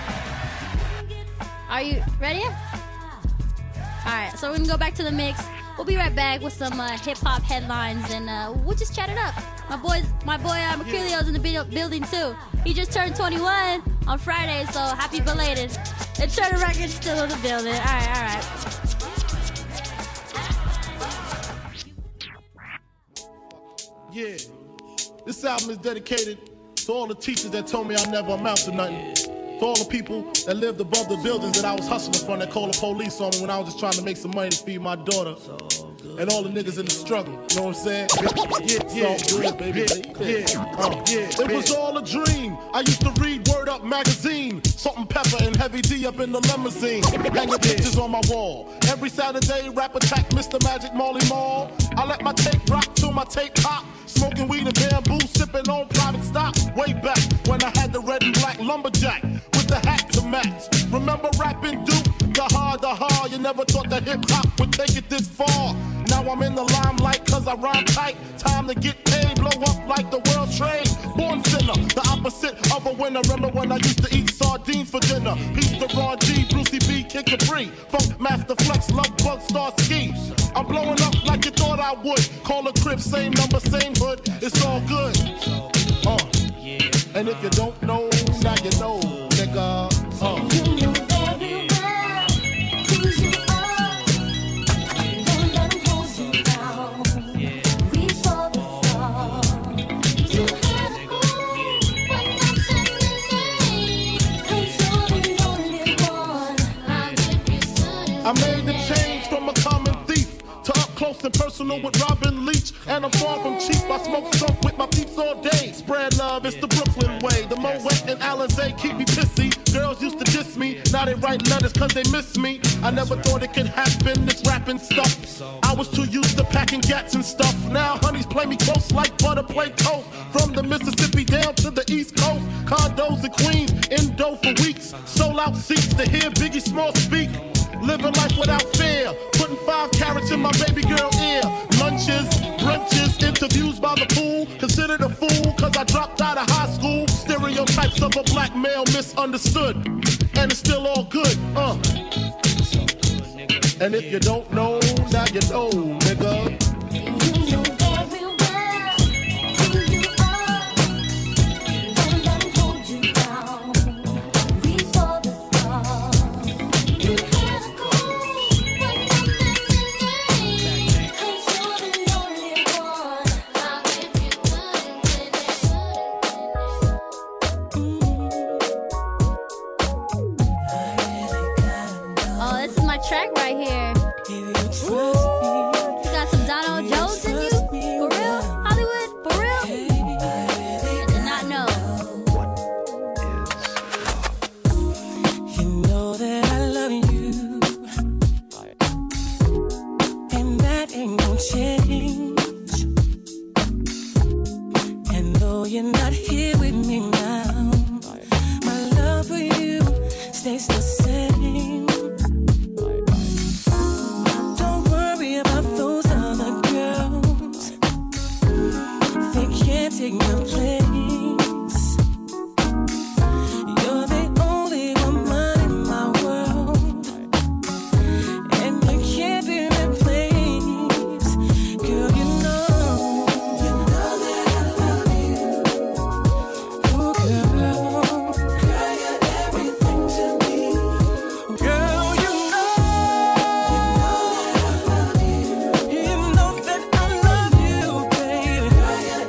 Are you ready? Alright, so we're gonna go back to the mix. We'll be right back with some hip-hop headlines, and we'll just chat it up. My boy Mercurio's in the building too. He just turned 21 on Friday, so happy belated. And Turner Records still in the building. All right. Yeah, this album is dedicated To all the teachers that told me I never amount to nothing. To all the people that lived above the buildings that I was hustling from that called the police on me when I was just trying to make some money to feed my daughter. And all the niggas in the struggle, you know what I'm saying? Yeah. It was all a dream. I used to read Word Up magazine, Salt and Pepper and Heavy D up in the limousine, hanging pictures on my wall. Every Saturday, rap attack, Mr. Magic Molly Mall. I let my tape rock till my tape pop. Smoking weed and bamboo, sipping on private stock. Way back when I had the red and black lumberjack with the hat to match. Remember rapping Duke? The hard, you never thought that hip-hop would take it this far. Now I'm in the limelight cause I rhyme tight. Time to get paid, blow up like the world trade. Born sinner, the opposite of a winner. Remember when I used to eat sardines for dinner? Peace to Ron G, Brucey B, Kid Capri, Funk Master Flex, Love Bug, Star Ski. I'm blowing up like you thought I would. Call a crib, same number, same hood. It's all good. And if you don't know, now you know, nigga. I made the change from a common thief to up close and personal with Robin Leach. And I'm far from cheap, I smoke skunk with my peeps all day. Spread love, it's the Brooklyn way. The Moet and Alizé keep me pissy. Girls used to diss me, now they write letters cause they miss me. I never thought it could happen, this rapping stuff. I was too used to packing gats and stuff. Now honeys play me close like butter play toast. From the Mississippi down to the East Coast. Condos in Queens, Indo for weeks. Sold out seats to hear Biggie Small speak. Living life without fear, putting 5 carats in my baby girl ear. Lunches, brunches, interviews by the pool. Considered a fool cause I dropped out of high school. Stereotypes of a black male misunderstood. And it's still all good, And if you don't know, now you know, nigga. Track right here. Ooh, you got some Donald Jones in you? For real? Hollywood? For real? I did not know. You know that I love you, and that ain't gonna change. And though you're not here with me now, my love for you stays the same. Take my place. You're the only woman in my world, and you can't be replaced. Girl, you know that I love you. Oh, girl, you're everything to me. Girl, you know that I love you. You know that I love you, baby. Girl, you're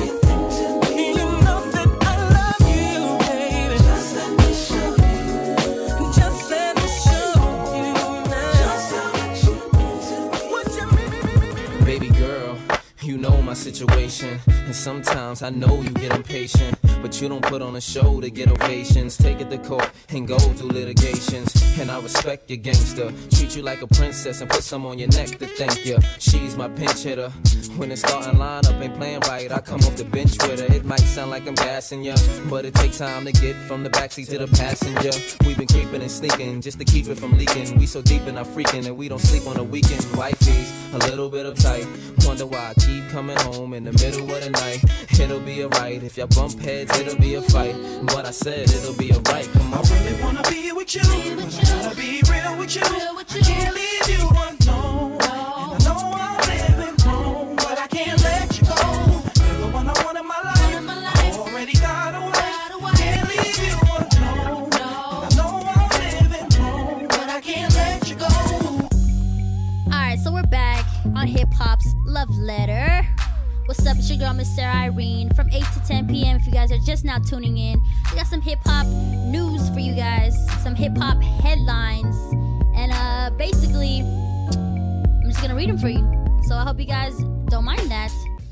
situation, and sometimes I know you get impatient, but you don't put on a show to get ovations. Take it to court and go through litigations, and I respect your gangster. Treat you like a princess and put some on your neck to thank you. She's my pinch hitter. When the starting lineup ain't playing right, I come off the bench with her. It might sound like I'm gassing ya, but it takes time to get from the backseat to the passenger. We've been creeping and sneaking just to keep it from leaking. We so deep in our freaking and we don't sleep on the weekend. Wifey's a little bit uptight. Wonder why I keep coming home in the middle of the night. It'll be alright. If y'all bump heads, it'll be a fight. But I said it'll be alright. Come on. I really wanna be with you. I gotta be real with you. I can't leave you alone. And I know I'm living wrong, but I can't let you go. You're the one I want in my life. I already got away. Can't leave you alone. And I know I'm living wrong, but I can't let you go. Alright, so we're back on Hip Hop's Love Letter. What's up? It's your girl, Miss Sarah Irene, from 8 to 10 p.m. If you guys are just now tuning in, we got some hip-hop news for you guys, some hip-hop headlines, and basically, I'm just gonna read them for you. So I hope you guys don't mind that.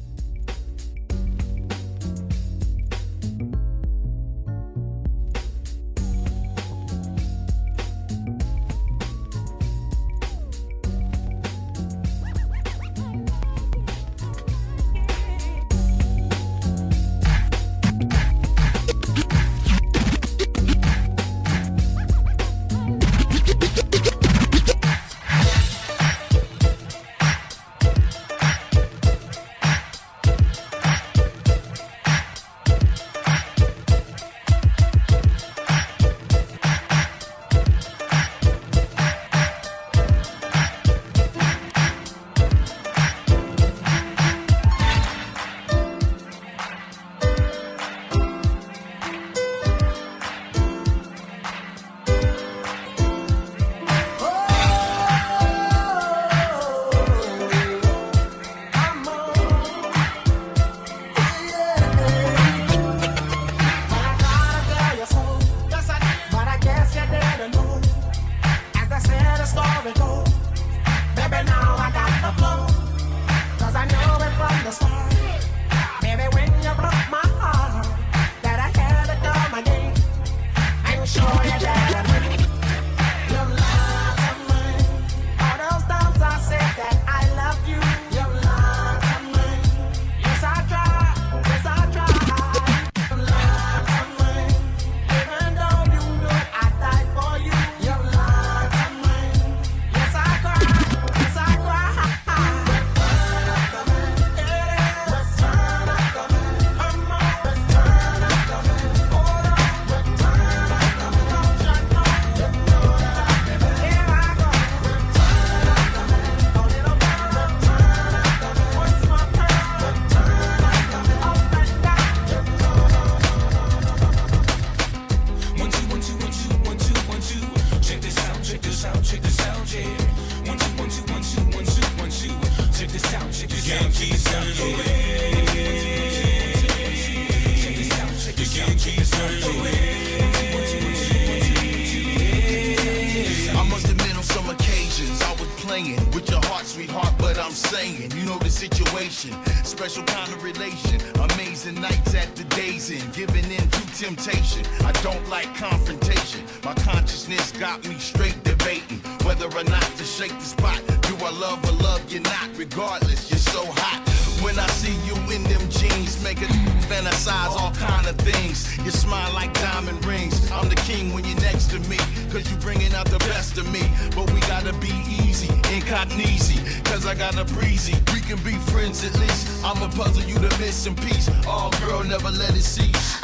I must admit on some occasions I was playing with your heart, sweetheart, but I'm saying, you know the situation, special kind of relation, amazing nights at the days in, giving in to temptation. I don't like confrontation. My consciousness got me straight debating whether or not to shake the spot. Do I love or love you not? Regardless, you're so hot. When I see you in them jeans, make it fantasize all kind of things. You smile like diamond rings. I'm the king when you're next to me, cause you bringing out the best of me. But we gotta be easy, incognito, cause I got a breezy. We can be friends at least. I'ma puzzle you to missing piece. Oh girl, never let it cease.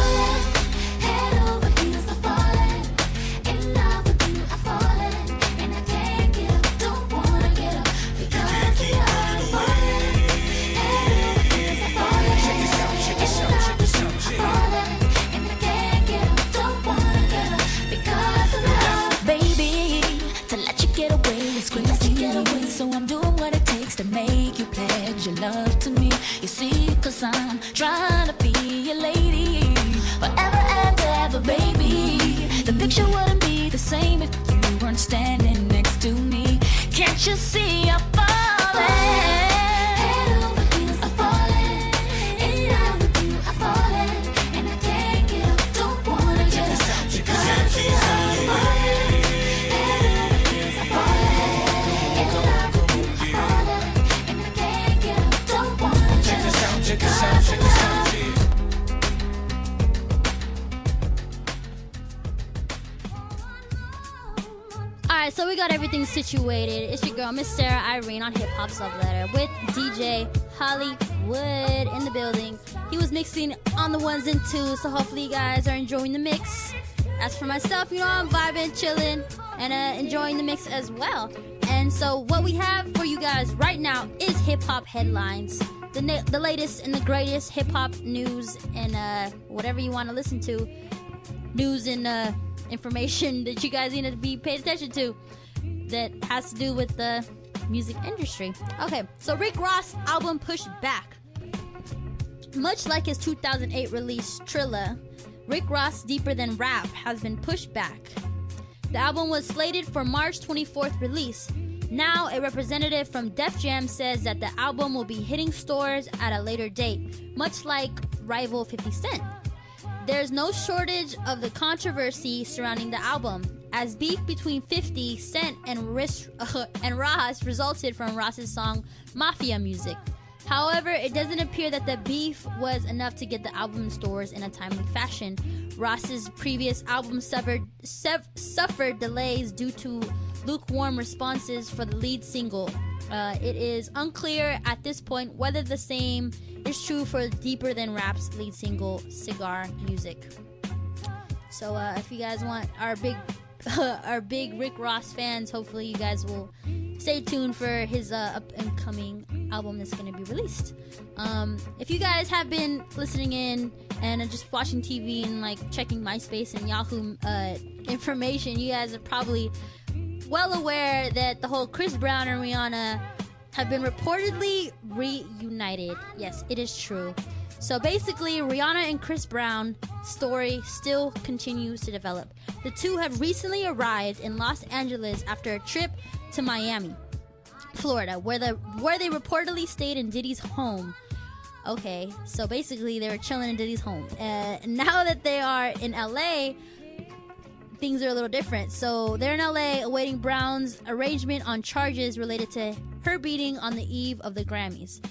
Head over heels, I'm falling. In love with you, I'm falling. And I can't get up, don't wanna get up. Because you're falling. Head over heels, I'm falling. Check this out. I'm falling. And I can't get up, don't wanna get up. Because of love. Baby, to let you get away is crazy. So I'm doing what it takes to make you pledge your love to me. You see, cause I'm trying to be your lady. Forever and ever, baby. The picture wouldn't be the same if you weren't standing next to me. Can't you see I'm falling? Head over heels, I'm falling. In love with you, I'm falling. And I can't get up, don't wanna get up. Because of love, I'm falling. Head over heels, I'm falling. In love with you, I'm falling. And I can't get up, don't wanna get up. Because of love. Alright, so we got everything situated. It's your girl, Miss Sarah Irene on Hip Hop's Love Letter with DJ Hollywood in the building. He was mixing on the ones and twos, so hopefully you guys are enjoying the mix. As for myself, you know, I'm vibing, chilling, and enjoying the mix as well. And so what we have for you guys right now is hip hop headlines. The latest and the greatest hip hop news and whatever you want to listen to. News and information that you guys need to be paid attention to that has to do with the music industry. Okay, so Rick Ross' album Push Back Much like his 2008 release Trilla, Rick Ross' Deeper Than Rap has been pushed back. The album was slated for March 24th release. Now, a representative from Def Jam says that the album will be hitting stores at a later date, much like rival 50 Cent. There's no shortage of the controversy surrounding the album, as beef between 50 Cent and Ross resulted from Ross's song Mafia Music. However, it doesn't appear that the beef was enough to get the album in stores in a timely fashion. Ross's previous album suffered delays due to lukewarm responses for the lead single. It is unclear at this point whether the same is true for Deeper Than Rap's lead single, Cigar Music. So if you guys want our big Rick Ross fans, hopefully you guys will stay tuned for his up and coming album that's going to be released. If you guys have been listening in and just watching TV and like checking MySpace and Yahoo information, you guys are probably well aware that the whole Chris Brown and Rihanna have been reportedly reunited. Yes, it is true. So basically, Rihanna and Chris Brown story still continues to develop. The two have recently arrived in Los Angeles after a trip to Miami, Florida, where they reportedly stayed in Diddy's home. Okay, so basically they were chilling in Diddy's home. Now that they are in LA, things are a little different. So they're in LA awaiting Brown's arraignment on charges related to her beating on the eve of the Grammys.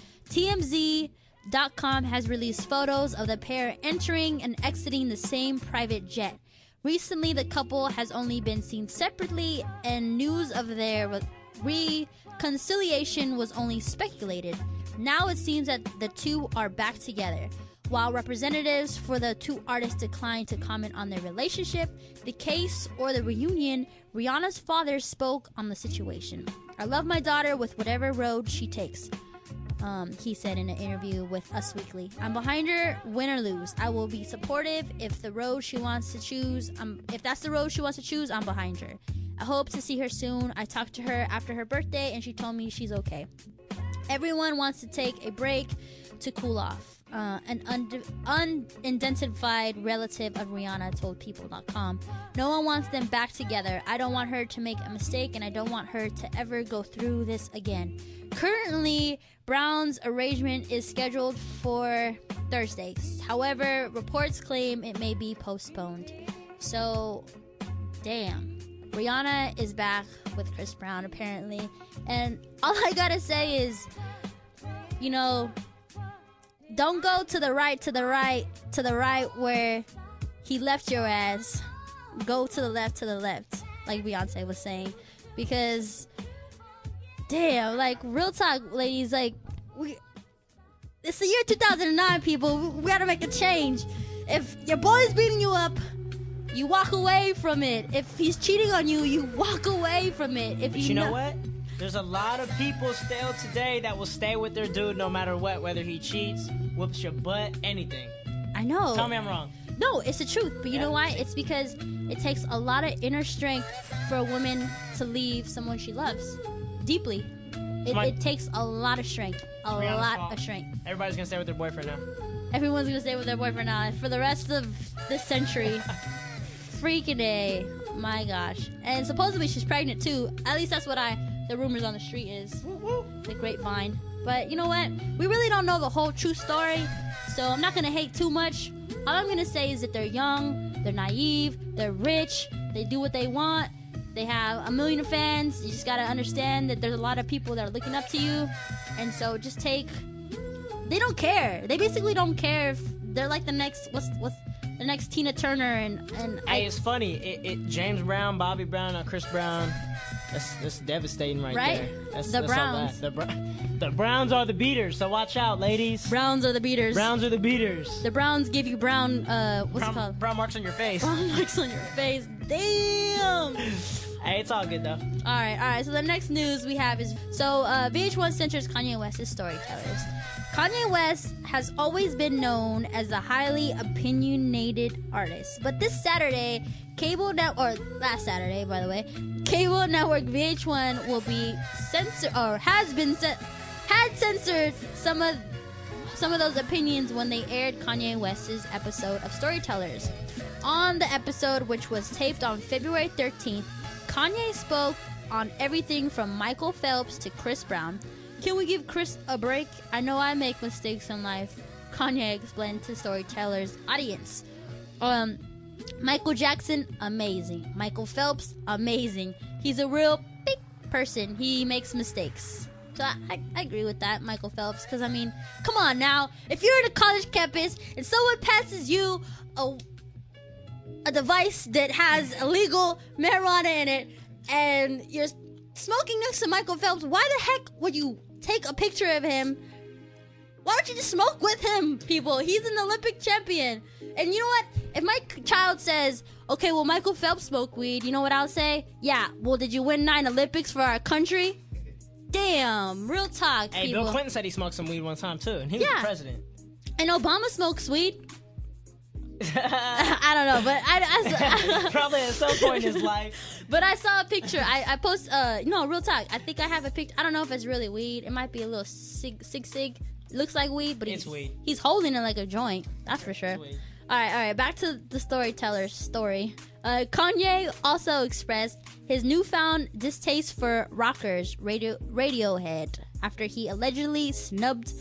TMZ.com has released photos of the pair entering and exiting the same private jet. Recently, the couple has only been seen separately, and news of their reconciliation was only speculated. Now it seems that the two are back together. While representatives for the two artists declined to comment on their relationship, the case, or the reunion, Rihanna's father spoke on the situation. "I love my daughter with whatever road she takes," he said in an interview with Us Weekly. "I'm behind her, win or lose. I will be supportive if the road she wants to choose. If that's the road she wants to choose, I'm behind her. I hope to see her soon. I talked to her after her birthday, and she told me she's okay. Everyone wants to take a break to cool off." An unidentified relative of Rihanna told People.com. "No one wants them back together. I don't want her to make a mistake, and I don't want her to ever go through this again." Currently, Brown's arraignment is scheduled for Thursday. However, reports claim it may be postponed. So, damn. Rihanna is back with Chris Brown, apparently. And all I gotta say is, you know, don't go to the right where he left your ass. Go to the left, like Beyonce was saying. Because, damn, like, real talk, ladies, like, it's the year 2009, people. We gotta make a change. If your boy's beating you up, you walk away from it. If he's cheating on you, you walk away from it. If you know what? There's a lot of people still today that will stay with their dude no matter what, whether he cheats, whoops your butt, anything. I know. Tell me I'm wrong. No, it's the truth. But you know why? It's because it takes a lot of inner strength for a woman to leave someone she loves deeply. It takes a lot of strength. A lot of strength. Everybody's going to stay with their boyfriend now. Everyone's going to stay with their boyfriend now for the rest of this century. Freaking A. My gosh. And supposedly she's pregnant too. At least that's what the rumors on the street is. The grapevine. But you know what? We really don't know the whole true story, so I'm not going to hate too much. All I'm going to say is that they're young, they're naive, they're rich, they do what they want, they have 1 million fans. You just got to understand that there's a lot of people that are looking up to you, and so just they don't care. They basically don't care if they're like the next, what's the next Tina Turner and hey, it's funny. It James Brown, Bobby Brown, Chris Brown. That's devastating right there. That's Browns. The Browns are the beaters, so watch out, ladies. Browns are the beaters. Browns are the beaters. The Browns give you brown, what's it called? Brown marks on your face. Brown marks on your face. Damn. Hey, it's all good, though. All right. So the next news we have is, VH1 censors Kanye West's storytellers. Kanye West has always been known as a highly opinionated artist, but this Saturday, last Saturday, by the way, cable network VH1 will be censored, or had censored some some of those opinions when they aired Kanye West's episode of Storytellers. On the episode, which was taped on February 13th, Kanye spoke on everything from Michael Phelps to Chris Brown. Can we give Chris a break? I know I make mistakes in life, Kanye explained to Storytellers' audience. Michael Jackson, amazing. Michael Phelps, amazing. He's a real big person. He makes mistakes. So I agree with that, Michael Phelps, because, I mean, come on now. If you're in a college campus and someone passes you a device that has illegal marijuana in it and you're smoking next to Michael Phelps, why the heck would you take a picture of him? Why don't you just smoke with him, people? He's an Olympic champion. And you know what? If my child says, okay, well, Michael Phelps smoked weed, you know what I'll say? Yeah, well, did you win 9 Olympics for our country? Damn, real talk, Hey, people. Bill Clinton said he smoked some weed one time, too, and he was the president. And Obama smokes weed. I don't know, but I probably at some point in his life. But I saw a picture. I post. No, real talk. I think I have a picture. I don't know if it's really weed. It might be a little sig. Looks like weed, but it's weed. He's holding it like a joint. That's for sure. All right. Back to the Storyteller's story. Kanye also expressed his newfound distaste for rockers, Radiohead, after he allegedly snubbed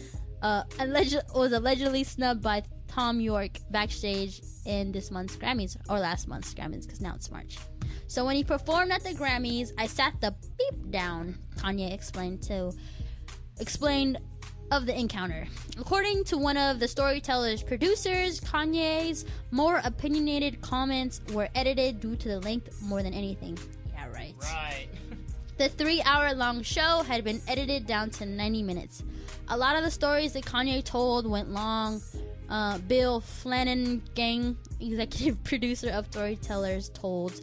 by Tom York backstage in this month's Grammys, or last month's Grammys, because now it's March. So when he performed at the Grammys, I sat the beep down, Kanye explained of the encounter. According to one of the Storyteller's producers, Kanye's more opinionated comments were edited due to the length more than anything. Yeah, right. The 3-hour-long show had been edited down to 90 minutes. A lot of the stories that Kanye told went long. Bill Flanagan, executive producer of Storytellers, told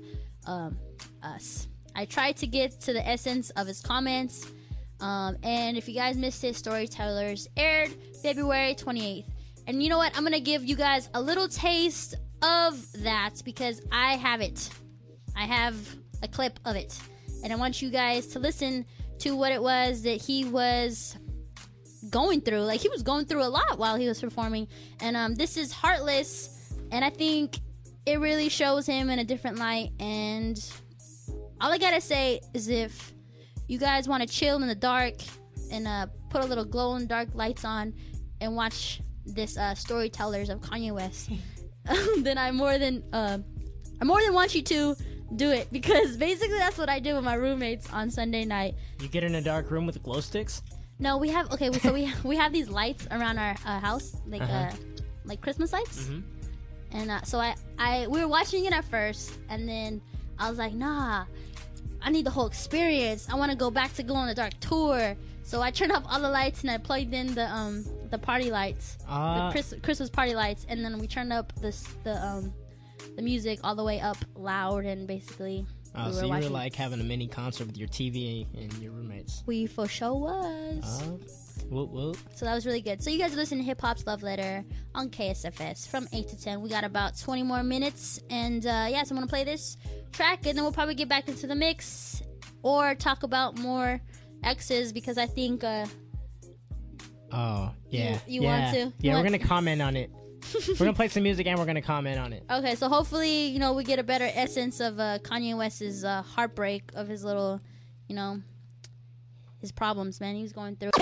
us. I tried to get to the essence of his comments. And if you guys missed it, Storytellers aired February 28th. And you know what? I'm going to give you guys a little taste of that because I have it. I have a clip of it. And I want you guys to listen to what it was that he was going through. Like, he was going through a lot while he was performing. And this is Heartless. And I think it really shows him in a different light. And all I gotta say is if you guys want to chill in the dark and put a little glow-in-the-dark lights on and watch this Storytellers of Kanye West, then I more than want you to do it, because basically that's what I did with my roommates on Sunday night. You get in a dark room with glow sticks? No, we have we have these lights around our house, like Christmas lights. Mm-hmm. And so we were watching it at first, and then I was like, nah, I need the whole experience. I want to go back to Glow in the Dark tour. So I turned off all the lights and I plugged in the party lights, the Christmas party lights, and then we turned up the music all the way up loud, and basically so you were like having a mini concert with your TV and your roommates. We for sure was. Whoop, whoop. So that was really good. So you guys listen to Hip Hop's Love Letter on KSFS from 8 to 10. We got about 20 more minutes. And so I'm going to play this track, and then we'll probably get back into the mix or talk about more exes, because I think... yeah. You want to? Yeah, we're going to comment on it. We're going to play some music and we're going to comment on it. Okay, so hopefully, we get a better essence of Kanye West's heartbreak, of his little, his problems, man. He's going through...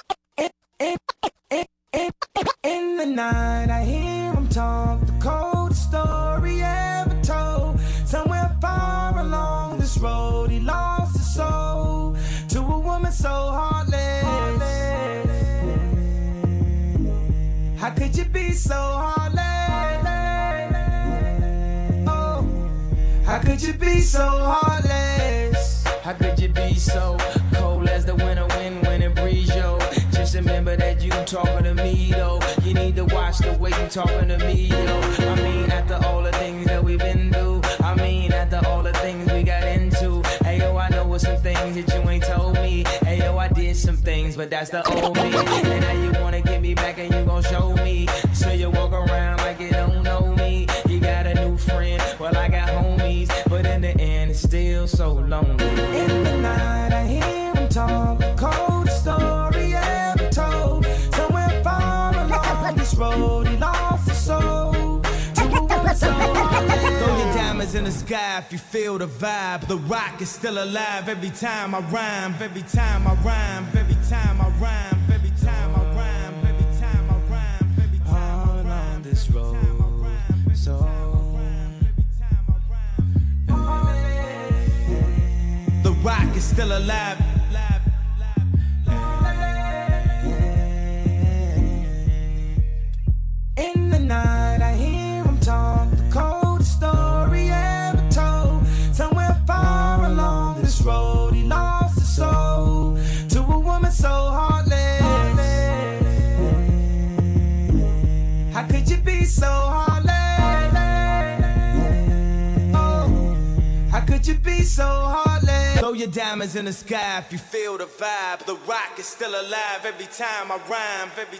In the night, I hear him talk, the coldest story ever told. Somewhere far along this road, he lost his soul to a woman so heartless. How could you be so heartless? Oh, how could you be so heartless? How could you be so cold as the winter wind when it breeze, yo? Just remember that you talking to me, though. You need to watch the way you talking to me, yo. I mean, after all the things that we've been through. I mean, after all the things we got into. Hey, yo, I know some things that you ain't told me. Hey, yo, I did some things, but that's the old me. And now you wanna get me back and you gon' show me. So you walk around like you don't know me. You got a new friend, well, I got homies. But in the end, it's still so lonely. In the night, I hear him talk, the coldest story ever told. Somewhere far along the sky if you feel the vibe. The rock is still alive every time I rhyme. Every time I rhyme. Every time I rhyme. Every time I rhyme. Every time I rhyme. Every time I rhyme. On this road, so the rock is still alive. In the night, I hear him talk, the coldest story ever told. Somewhere far along this road, he lost his soul to a woman so heartless. How could you be so heartless? Oh, how could you be so heartless? Throw your diamonds in the sky if you feel the vibe. The rock is still alive every time I rhyme. Every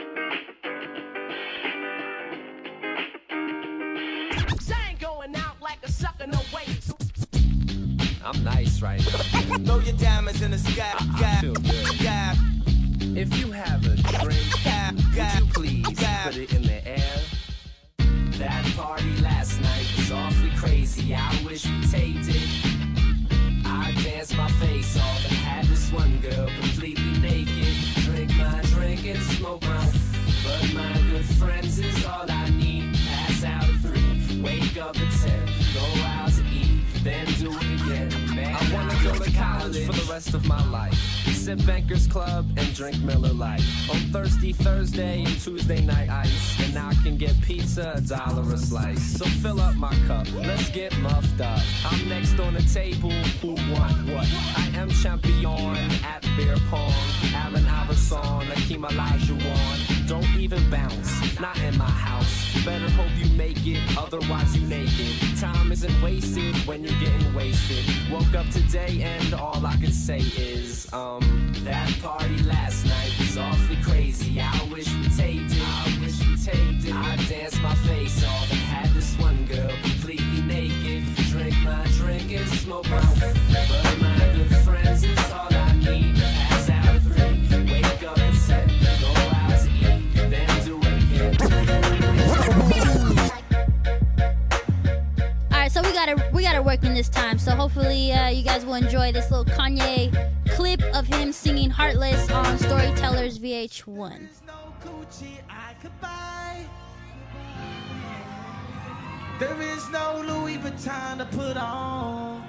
I'm nice right now. Throw your diamonds in the sky. I feel good. If you have a drink, would you please put it in the air? That party last night was awfully crazy. I wish we taped it. I danced my face off and had this one girl completely naked. Drink my drink and smoke my, but my good friends is all I need. Pass out at 3, wake up at 10, go out to eat, then do it again. Man, I wanna go to college for the rest of my life. Sip Bankers Club and drink Miller Lite. On Thursday and Tuesday night ice. And I can get pizza, $1 a slice. So fill up my cup, let's get muffed up. I'm next on the table, who want what? I am champion at beer pong. Allen Iverson, Akeem Olajuwon. Don't even bounce, not in my house. Better hope you make it, otherwise you naked. Time isn't wasted when you're getting wasted. Woke up today and all I can say is, that party last night was awfully crazy. I wish we taped it. I wish we taped it. I danced my face off and had this one girl completely naked. Drink my drink and smoke my, but my good friends is all I need. Pass out at 3, wake up at 7, go out to eat, then do it again. Alright, so we gotta work in this time. So hopefully you guys will enjoy this little Kanye clip of him singing Heartless on Storytellers VH1. There is no Louis Vuitton to put on.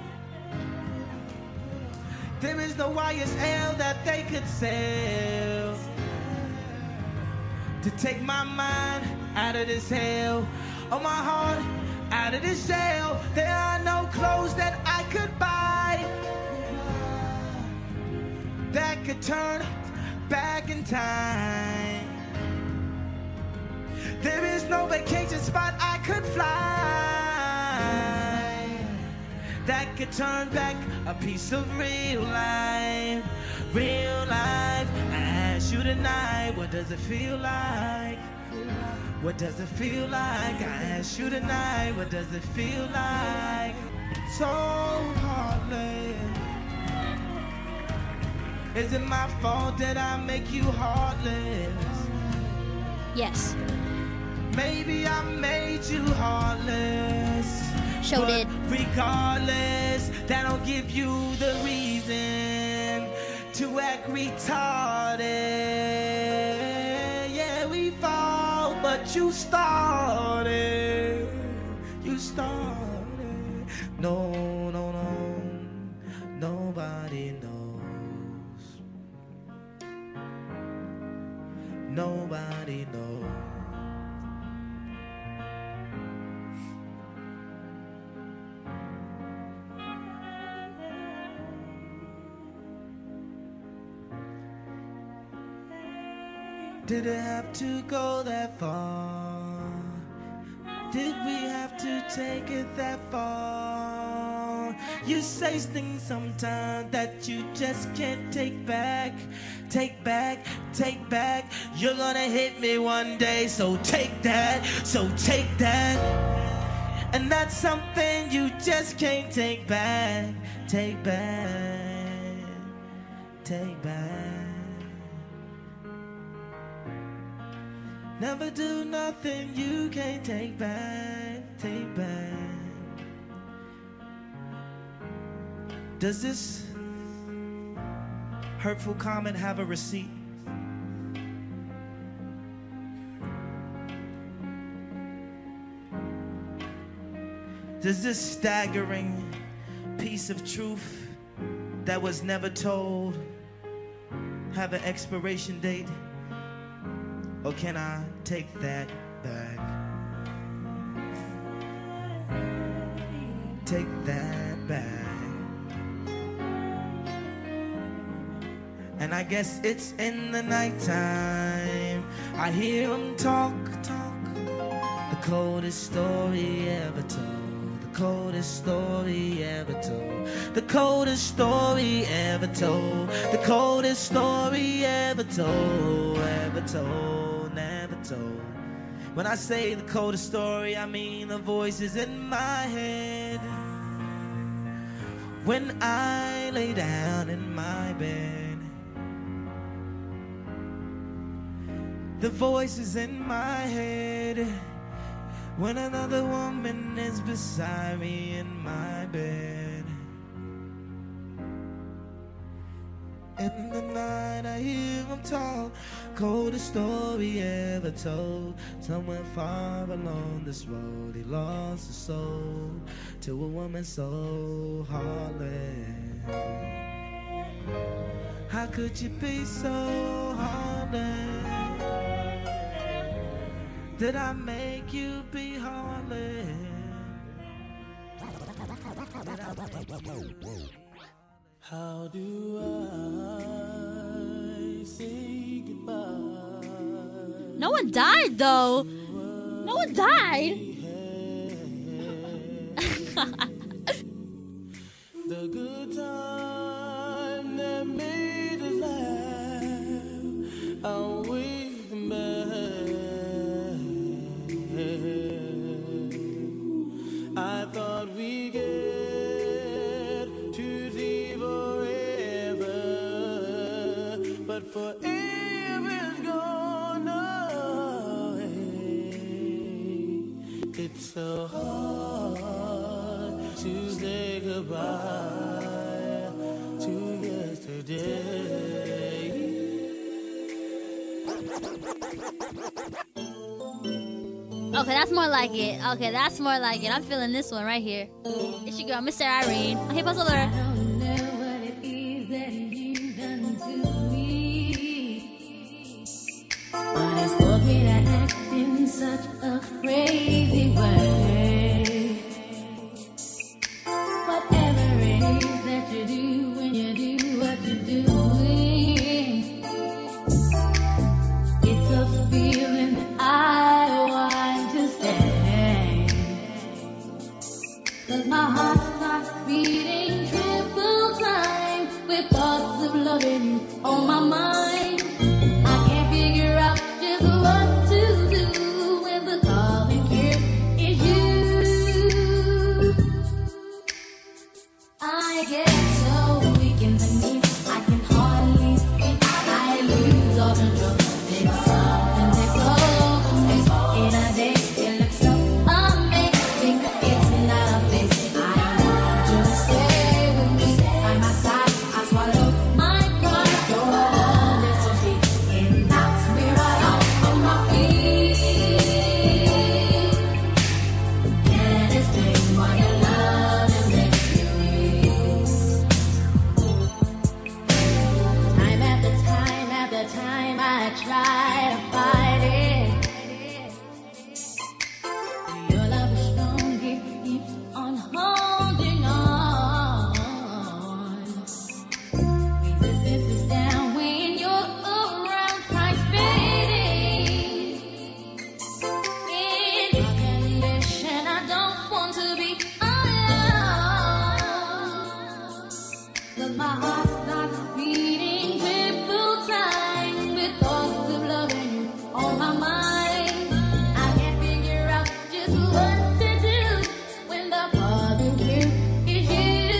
There is no YSL that they could sell to take my mind out of this hell, or my heart out of this jail. There are no clothes that I could buy that could turn back in time. There is no vacation spot I could fly that could turn back a piece of real life. Real life. I ask you tonight, what does it feel like? What does it feel like? I ask you tonight, what does it feel like? So heartless. Is it my fault that I make you heartless? Yes. Maybe I made you heartless. Sure but did. Regardless, that don't give you the reason to act retarded. Yeah, we fall, but you started. You started. No, no, no. Nobody knows. Nobody knows. Did it have to go that far? Did we have to take it that far? You say things sometimes that you just can't take back. Take back, take back. You're gonna hit me one day, so take that, so take that. And that's something you just can't take back. Take back, take back. Never do nothing you can't take back, take back. Does this hurtful comment have a receipt? Does this staggering piece of truth that was never told have an expiration date? Or can I take that back? Take that back. And I guess it's in the nighttime I hear them talk. The coldest story ever told. The coldest story ever told. The coldest story ever told. The coldest story ever told. Ever told, never told. When I say the coldest story, I mean the voices in my head. When I lay down in my bed, the voices in my head. When another woman is beside me in my bed. In the night I hear them talk. Coldest story ever told. Somewhere far along this road he lost his soul to a woman so heartless. How could you be so heartless? Did I make you be heartless? How do I say goodbye? No one died, though. No one died. The good time that made us laugh, I'll wait back. I thought we get to see forever, but forever's gone away. It's so hard to say goodbye to yesterday. Okay, that's more like it. Okay, that's more like it. I'm feeling this one right here. It's your girl, Mr. Irene. On Hip Hop Alert. But it's okay to act in such a crazy way. Whatever it is that you do when you do what you're doing, it's a feeling that I want to stay. 'Cause my heart starts beating triple time with thoughts of loving on my mind. I can't figure out just what to do when the calling here is you. I get so weak in the knees, I can hardly speak. I lose all control. It's something takes over me. In a day, it looks so amazing. It's not a face. I want you to stay with me. By my side, I swallow my pride. Your love is so sweet. It knocks me right off of my feet. Can't explain why your love is makes me weak. Time after time, I try to fight it. Your love is strong, it keeps on holding on. Resistance is down when you're around, time's fading. In my condition, I don't want to be alone. 'Cause my heart starts beating triple time with thoughts of loving you on my mind. I can't figure out just what to do when the father here is you.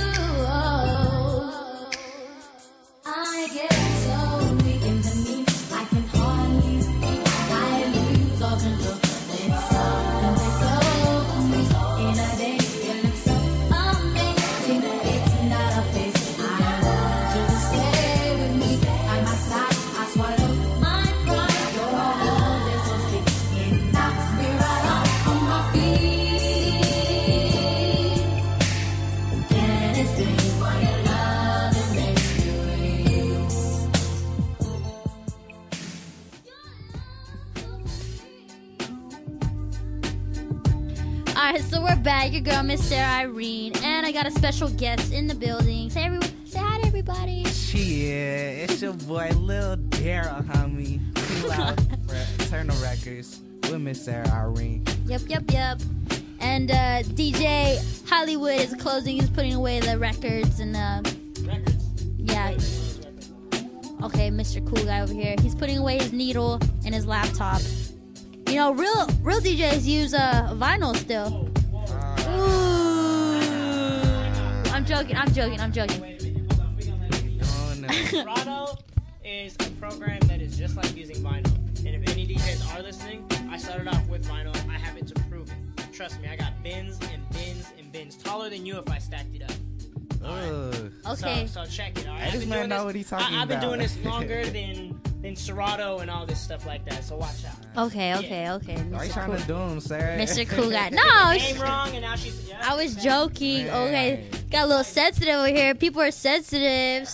I get so weak in the knees, I can hardly speak. I lose all control. It's something takes over me. In a day, it looks so amazing. It's not Alright, so we're back. Your girl, Miss Sarah Irene. And I got a special guest in the building. Say hi to everybody. Shit, it's your boy Lil Daryl, homie. Chill out for Eternal Records with Miss Sarah Irene. Yep. And DJ Hollywood is closing. He's putting away the records and records. Yeah. Okay, Mr. Cool Guy over here. He's putting away his needle and his laptop. You know, real DJs use vinyl still. Ooh. I'm joking. Serato is a program that is just like using vinyl. And if any DJs are listening, I started off with vinyl. I have it to prove it. Trust me, I got bins and bins and bins. Taller than you if I stacked it up. Okay. So check it. All right? I just man know what he's talking I've been about. doing this longer than Serato and all this stuff like that. So watch out. Okay. Why you trying to do him, Sarah? Mr. Cool Guy. No, name wrong, and now she's. Yeah, I was joking. Man. Okay, got a little sensitive over here. People are sensitive.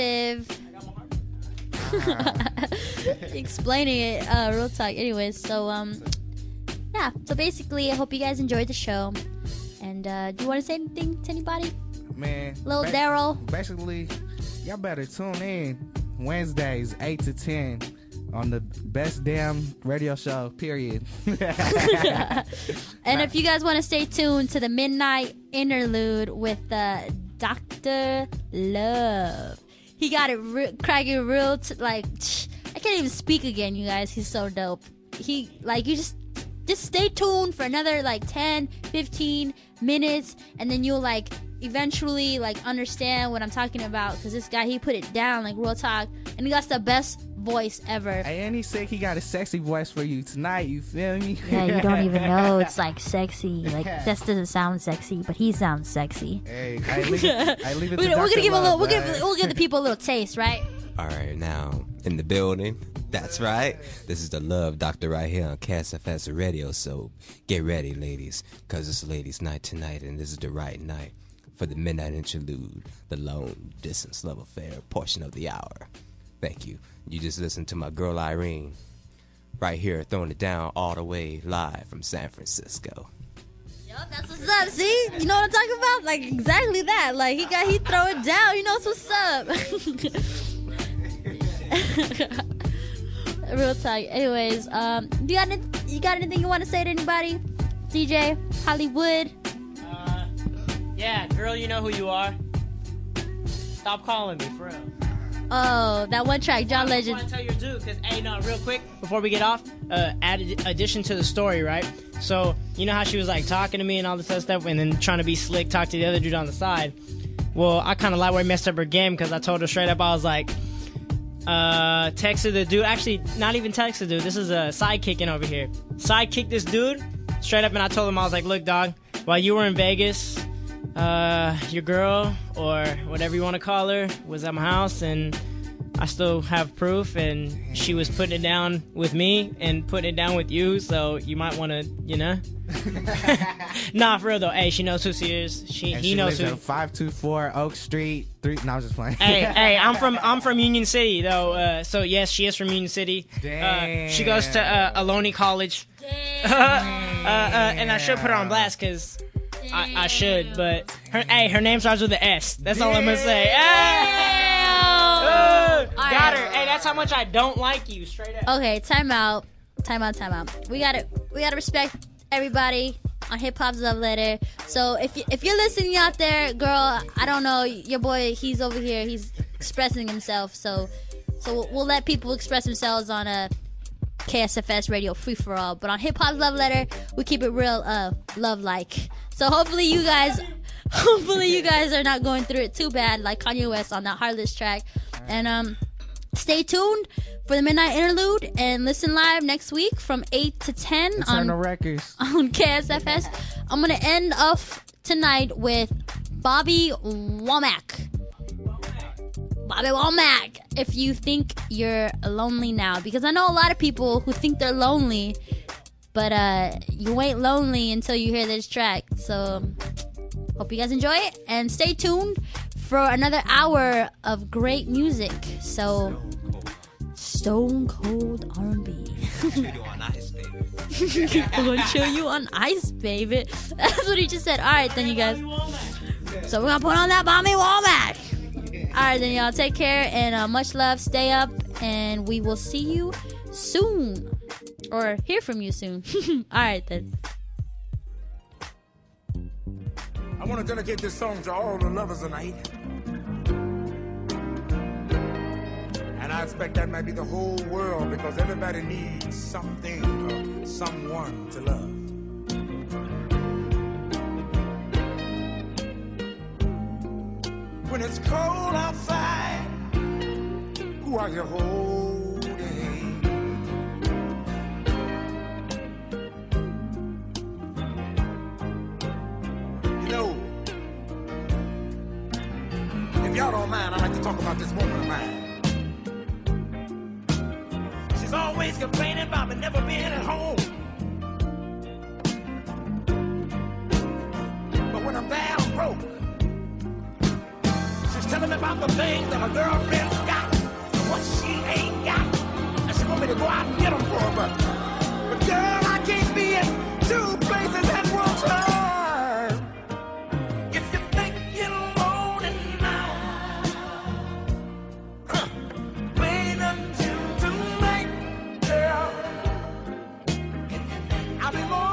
Explaining it, real talk. Anyways, so yeah. So basically, I hope you guys enjoyed the show. And do you want to say anything to anybody? Man, Lil Daryl. Basically, y'all better tune in Wednesdays 8 to 10 on the best damn radio show. Period. And if you guys want to stay tuned to the Midnight Interlude with Dr. Love, he got it cracking real. I can't even speak again, you guys. He's so dope. You just stay tuned for another 10, 15 minutes, and then you'll eventually understand what I'm talking about, because this guy, he put it down real talk, and he got the best voice ever. Hey, and he said he got a sexy voice for you tonight. You feel me? Yeah, you don't even know it's sexy. That doesn't sound sexy, but he sounds sexy. Hey, I leave it we're gonna give we'll give the people a little taste, right? All right, now in the building. That's right. This is the Love Doctor right here on KSFS Radio. So get ready, ladies, because it's ladies' night tonight, and this is the right night for the Midnight Interlude, the long distance love affair portion of the hour. Thank you. You just listened to my girl Irene right here throwing it down all the way live from San Francisco. Yup, that's what's up. See, you know what I'm talking about? Exactly that. He throw it down. You know what's up. Real talk. Anyways, you got anything you want to say to anybody? DJ Hollywood. Yeah, girl, you know who you are. Stop calling me, for real. Oh, that one track, John Legend. I want to tell your dude, because, real quick, before we get off, addition to the story, right? So, you know how she was, talking to me and all this other stuff, and then trying to be slick, talk to the other dude on the side? Well, I kind of lightweight messed up her game, because I told her straight up, I was like, texted the dude, actually, not even texted the dude, this is a sidekicking over here. Sidekicked this dude, straight up, and I told him, I was like, look, dog, while you were in Vegas, your girl, or whatever you want to call her, was at my house, and I still have proof, and she was putting it down with me and putting it down with you, so you might want to, Nah, for real though. Hey, she knows who she is. He knows who. 524 Oak Street 3. No, I was just playing. hey, I'm from Union City though. So yes, she is from Union City. Damn. She goes to Ohlone College. And I should put her on blast because I should, but her name starts with an S. That's all I'm gonna say. Got her. Hey, that's how much I don't like you. Straight up. Okay, time out. We gotta respect everybody on Hip Hop's Love Letter. So if you're listening out there, girl, I don't know, your boy, he's over here, he's expressing himself. So we'll let people express themselves on a KSFS Radio Free for All. But on Hip Hop's Love Letter, we keep it real, love like. So hopefully you guys are not going through it too bad like Kanye West on that Heartless track. And stay tuned for the Midnight Interlude and listen live next week from 8 to 10 Eternal Records on KSFS. I'm going to end off tonight with Bobby Womack. Bobby Womack, if you think you're lonely now. Because I know a lot of people who think they're lonely, but you ain't lonely until you hear this track. So hope you guys enjoy it. And stay tuned for another hour of great music. So Stone Cold R&B. What you doing, nice, baby? I'm gonna chill you on ice, baby. That's what he just said. All right, then, you guys. So we're gonna put on that Bobby Womack. All right, then, y'all. Take care and much love. Stay up, and we will see you soon, or hear from you soon. All right, then. I want to dedicate this song to all the lovers tonight. And I expect that might be the whole world, because everybody needs something or someone to love. When it's cold outside, who are you holding? You know, if y'all don't mind, I'd like to talk about this woman of mine. She's always complaining about me never being at home. But when I'm down broke, she's telling me about the things that her girlfriend's got and what she ain't got. And she want me to go out and get them for her, but girl, I can't be in two places at one time. If you think you're lonely now, wait until tonight, girl. I'll be more.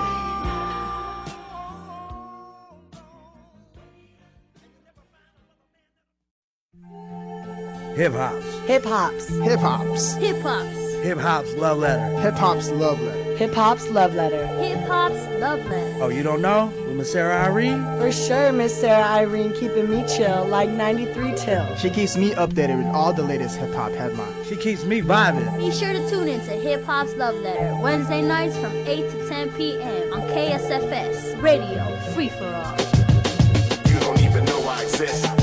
Hip hops. Hip hops. Hip hops. Hip hops. Hip hop's love letter. Hip hop's love letter. Hip hop's love letter. Hip hop's love letter. Oh, you don't know? With Miss Sarah Irene? For sure, Miss Sarah Irene keeping me chill like 93 till. She keeps me updated with all the latest hip hop headlines. She keeps me vibing. Be sure to tune in to Hip Hop's Love Letter Wednesday nights from 8 to 10 p.m. on KSFS Radio Free for All. You don't even know I exist.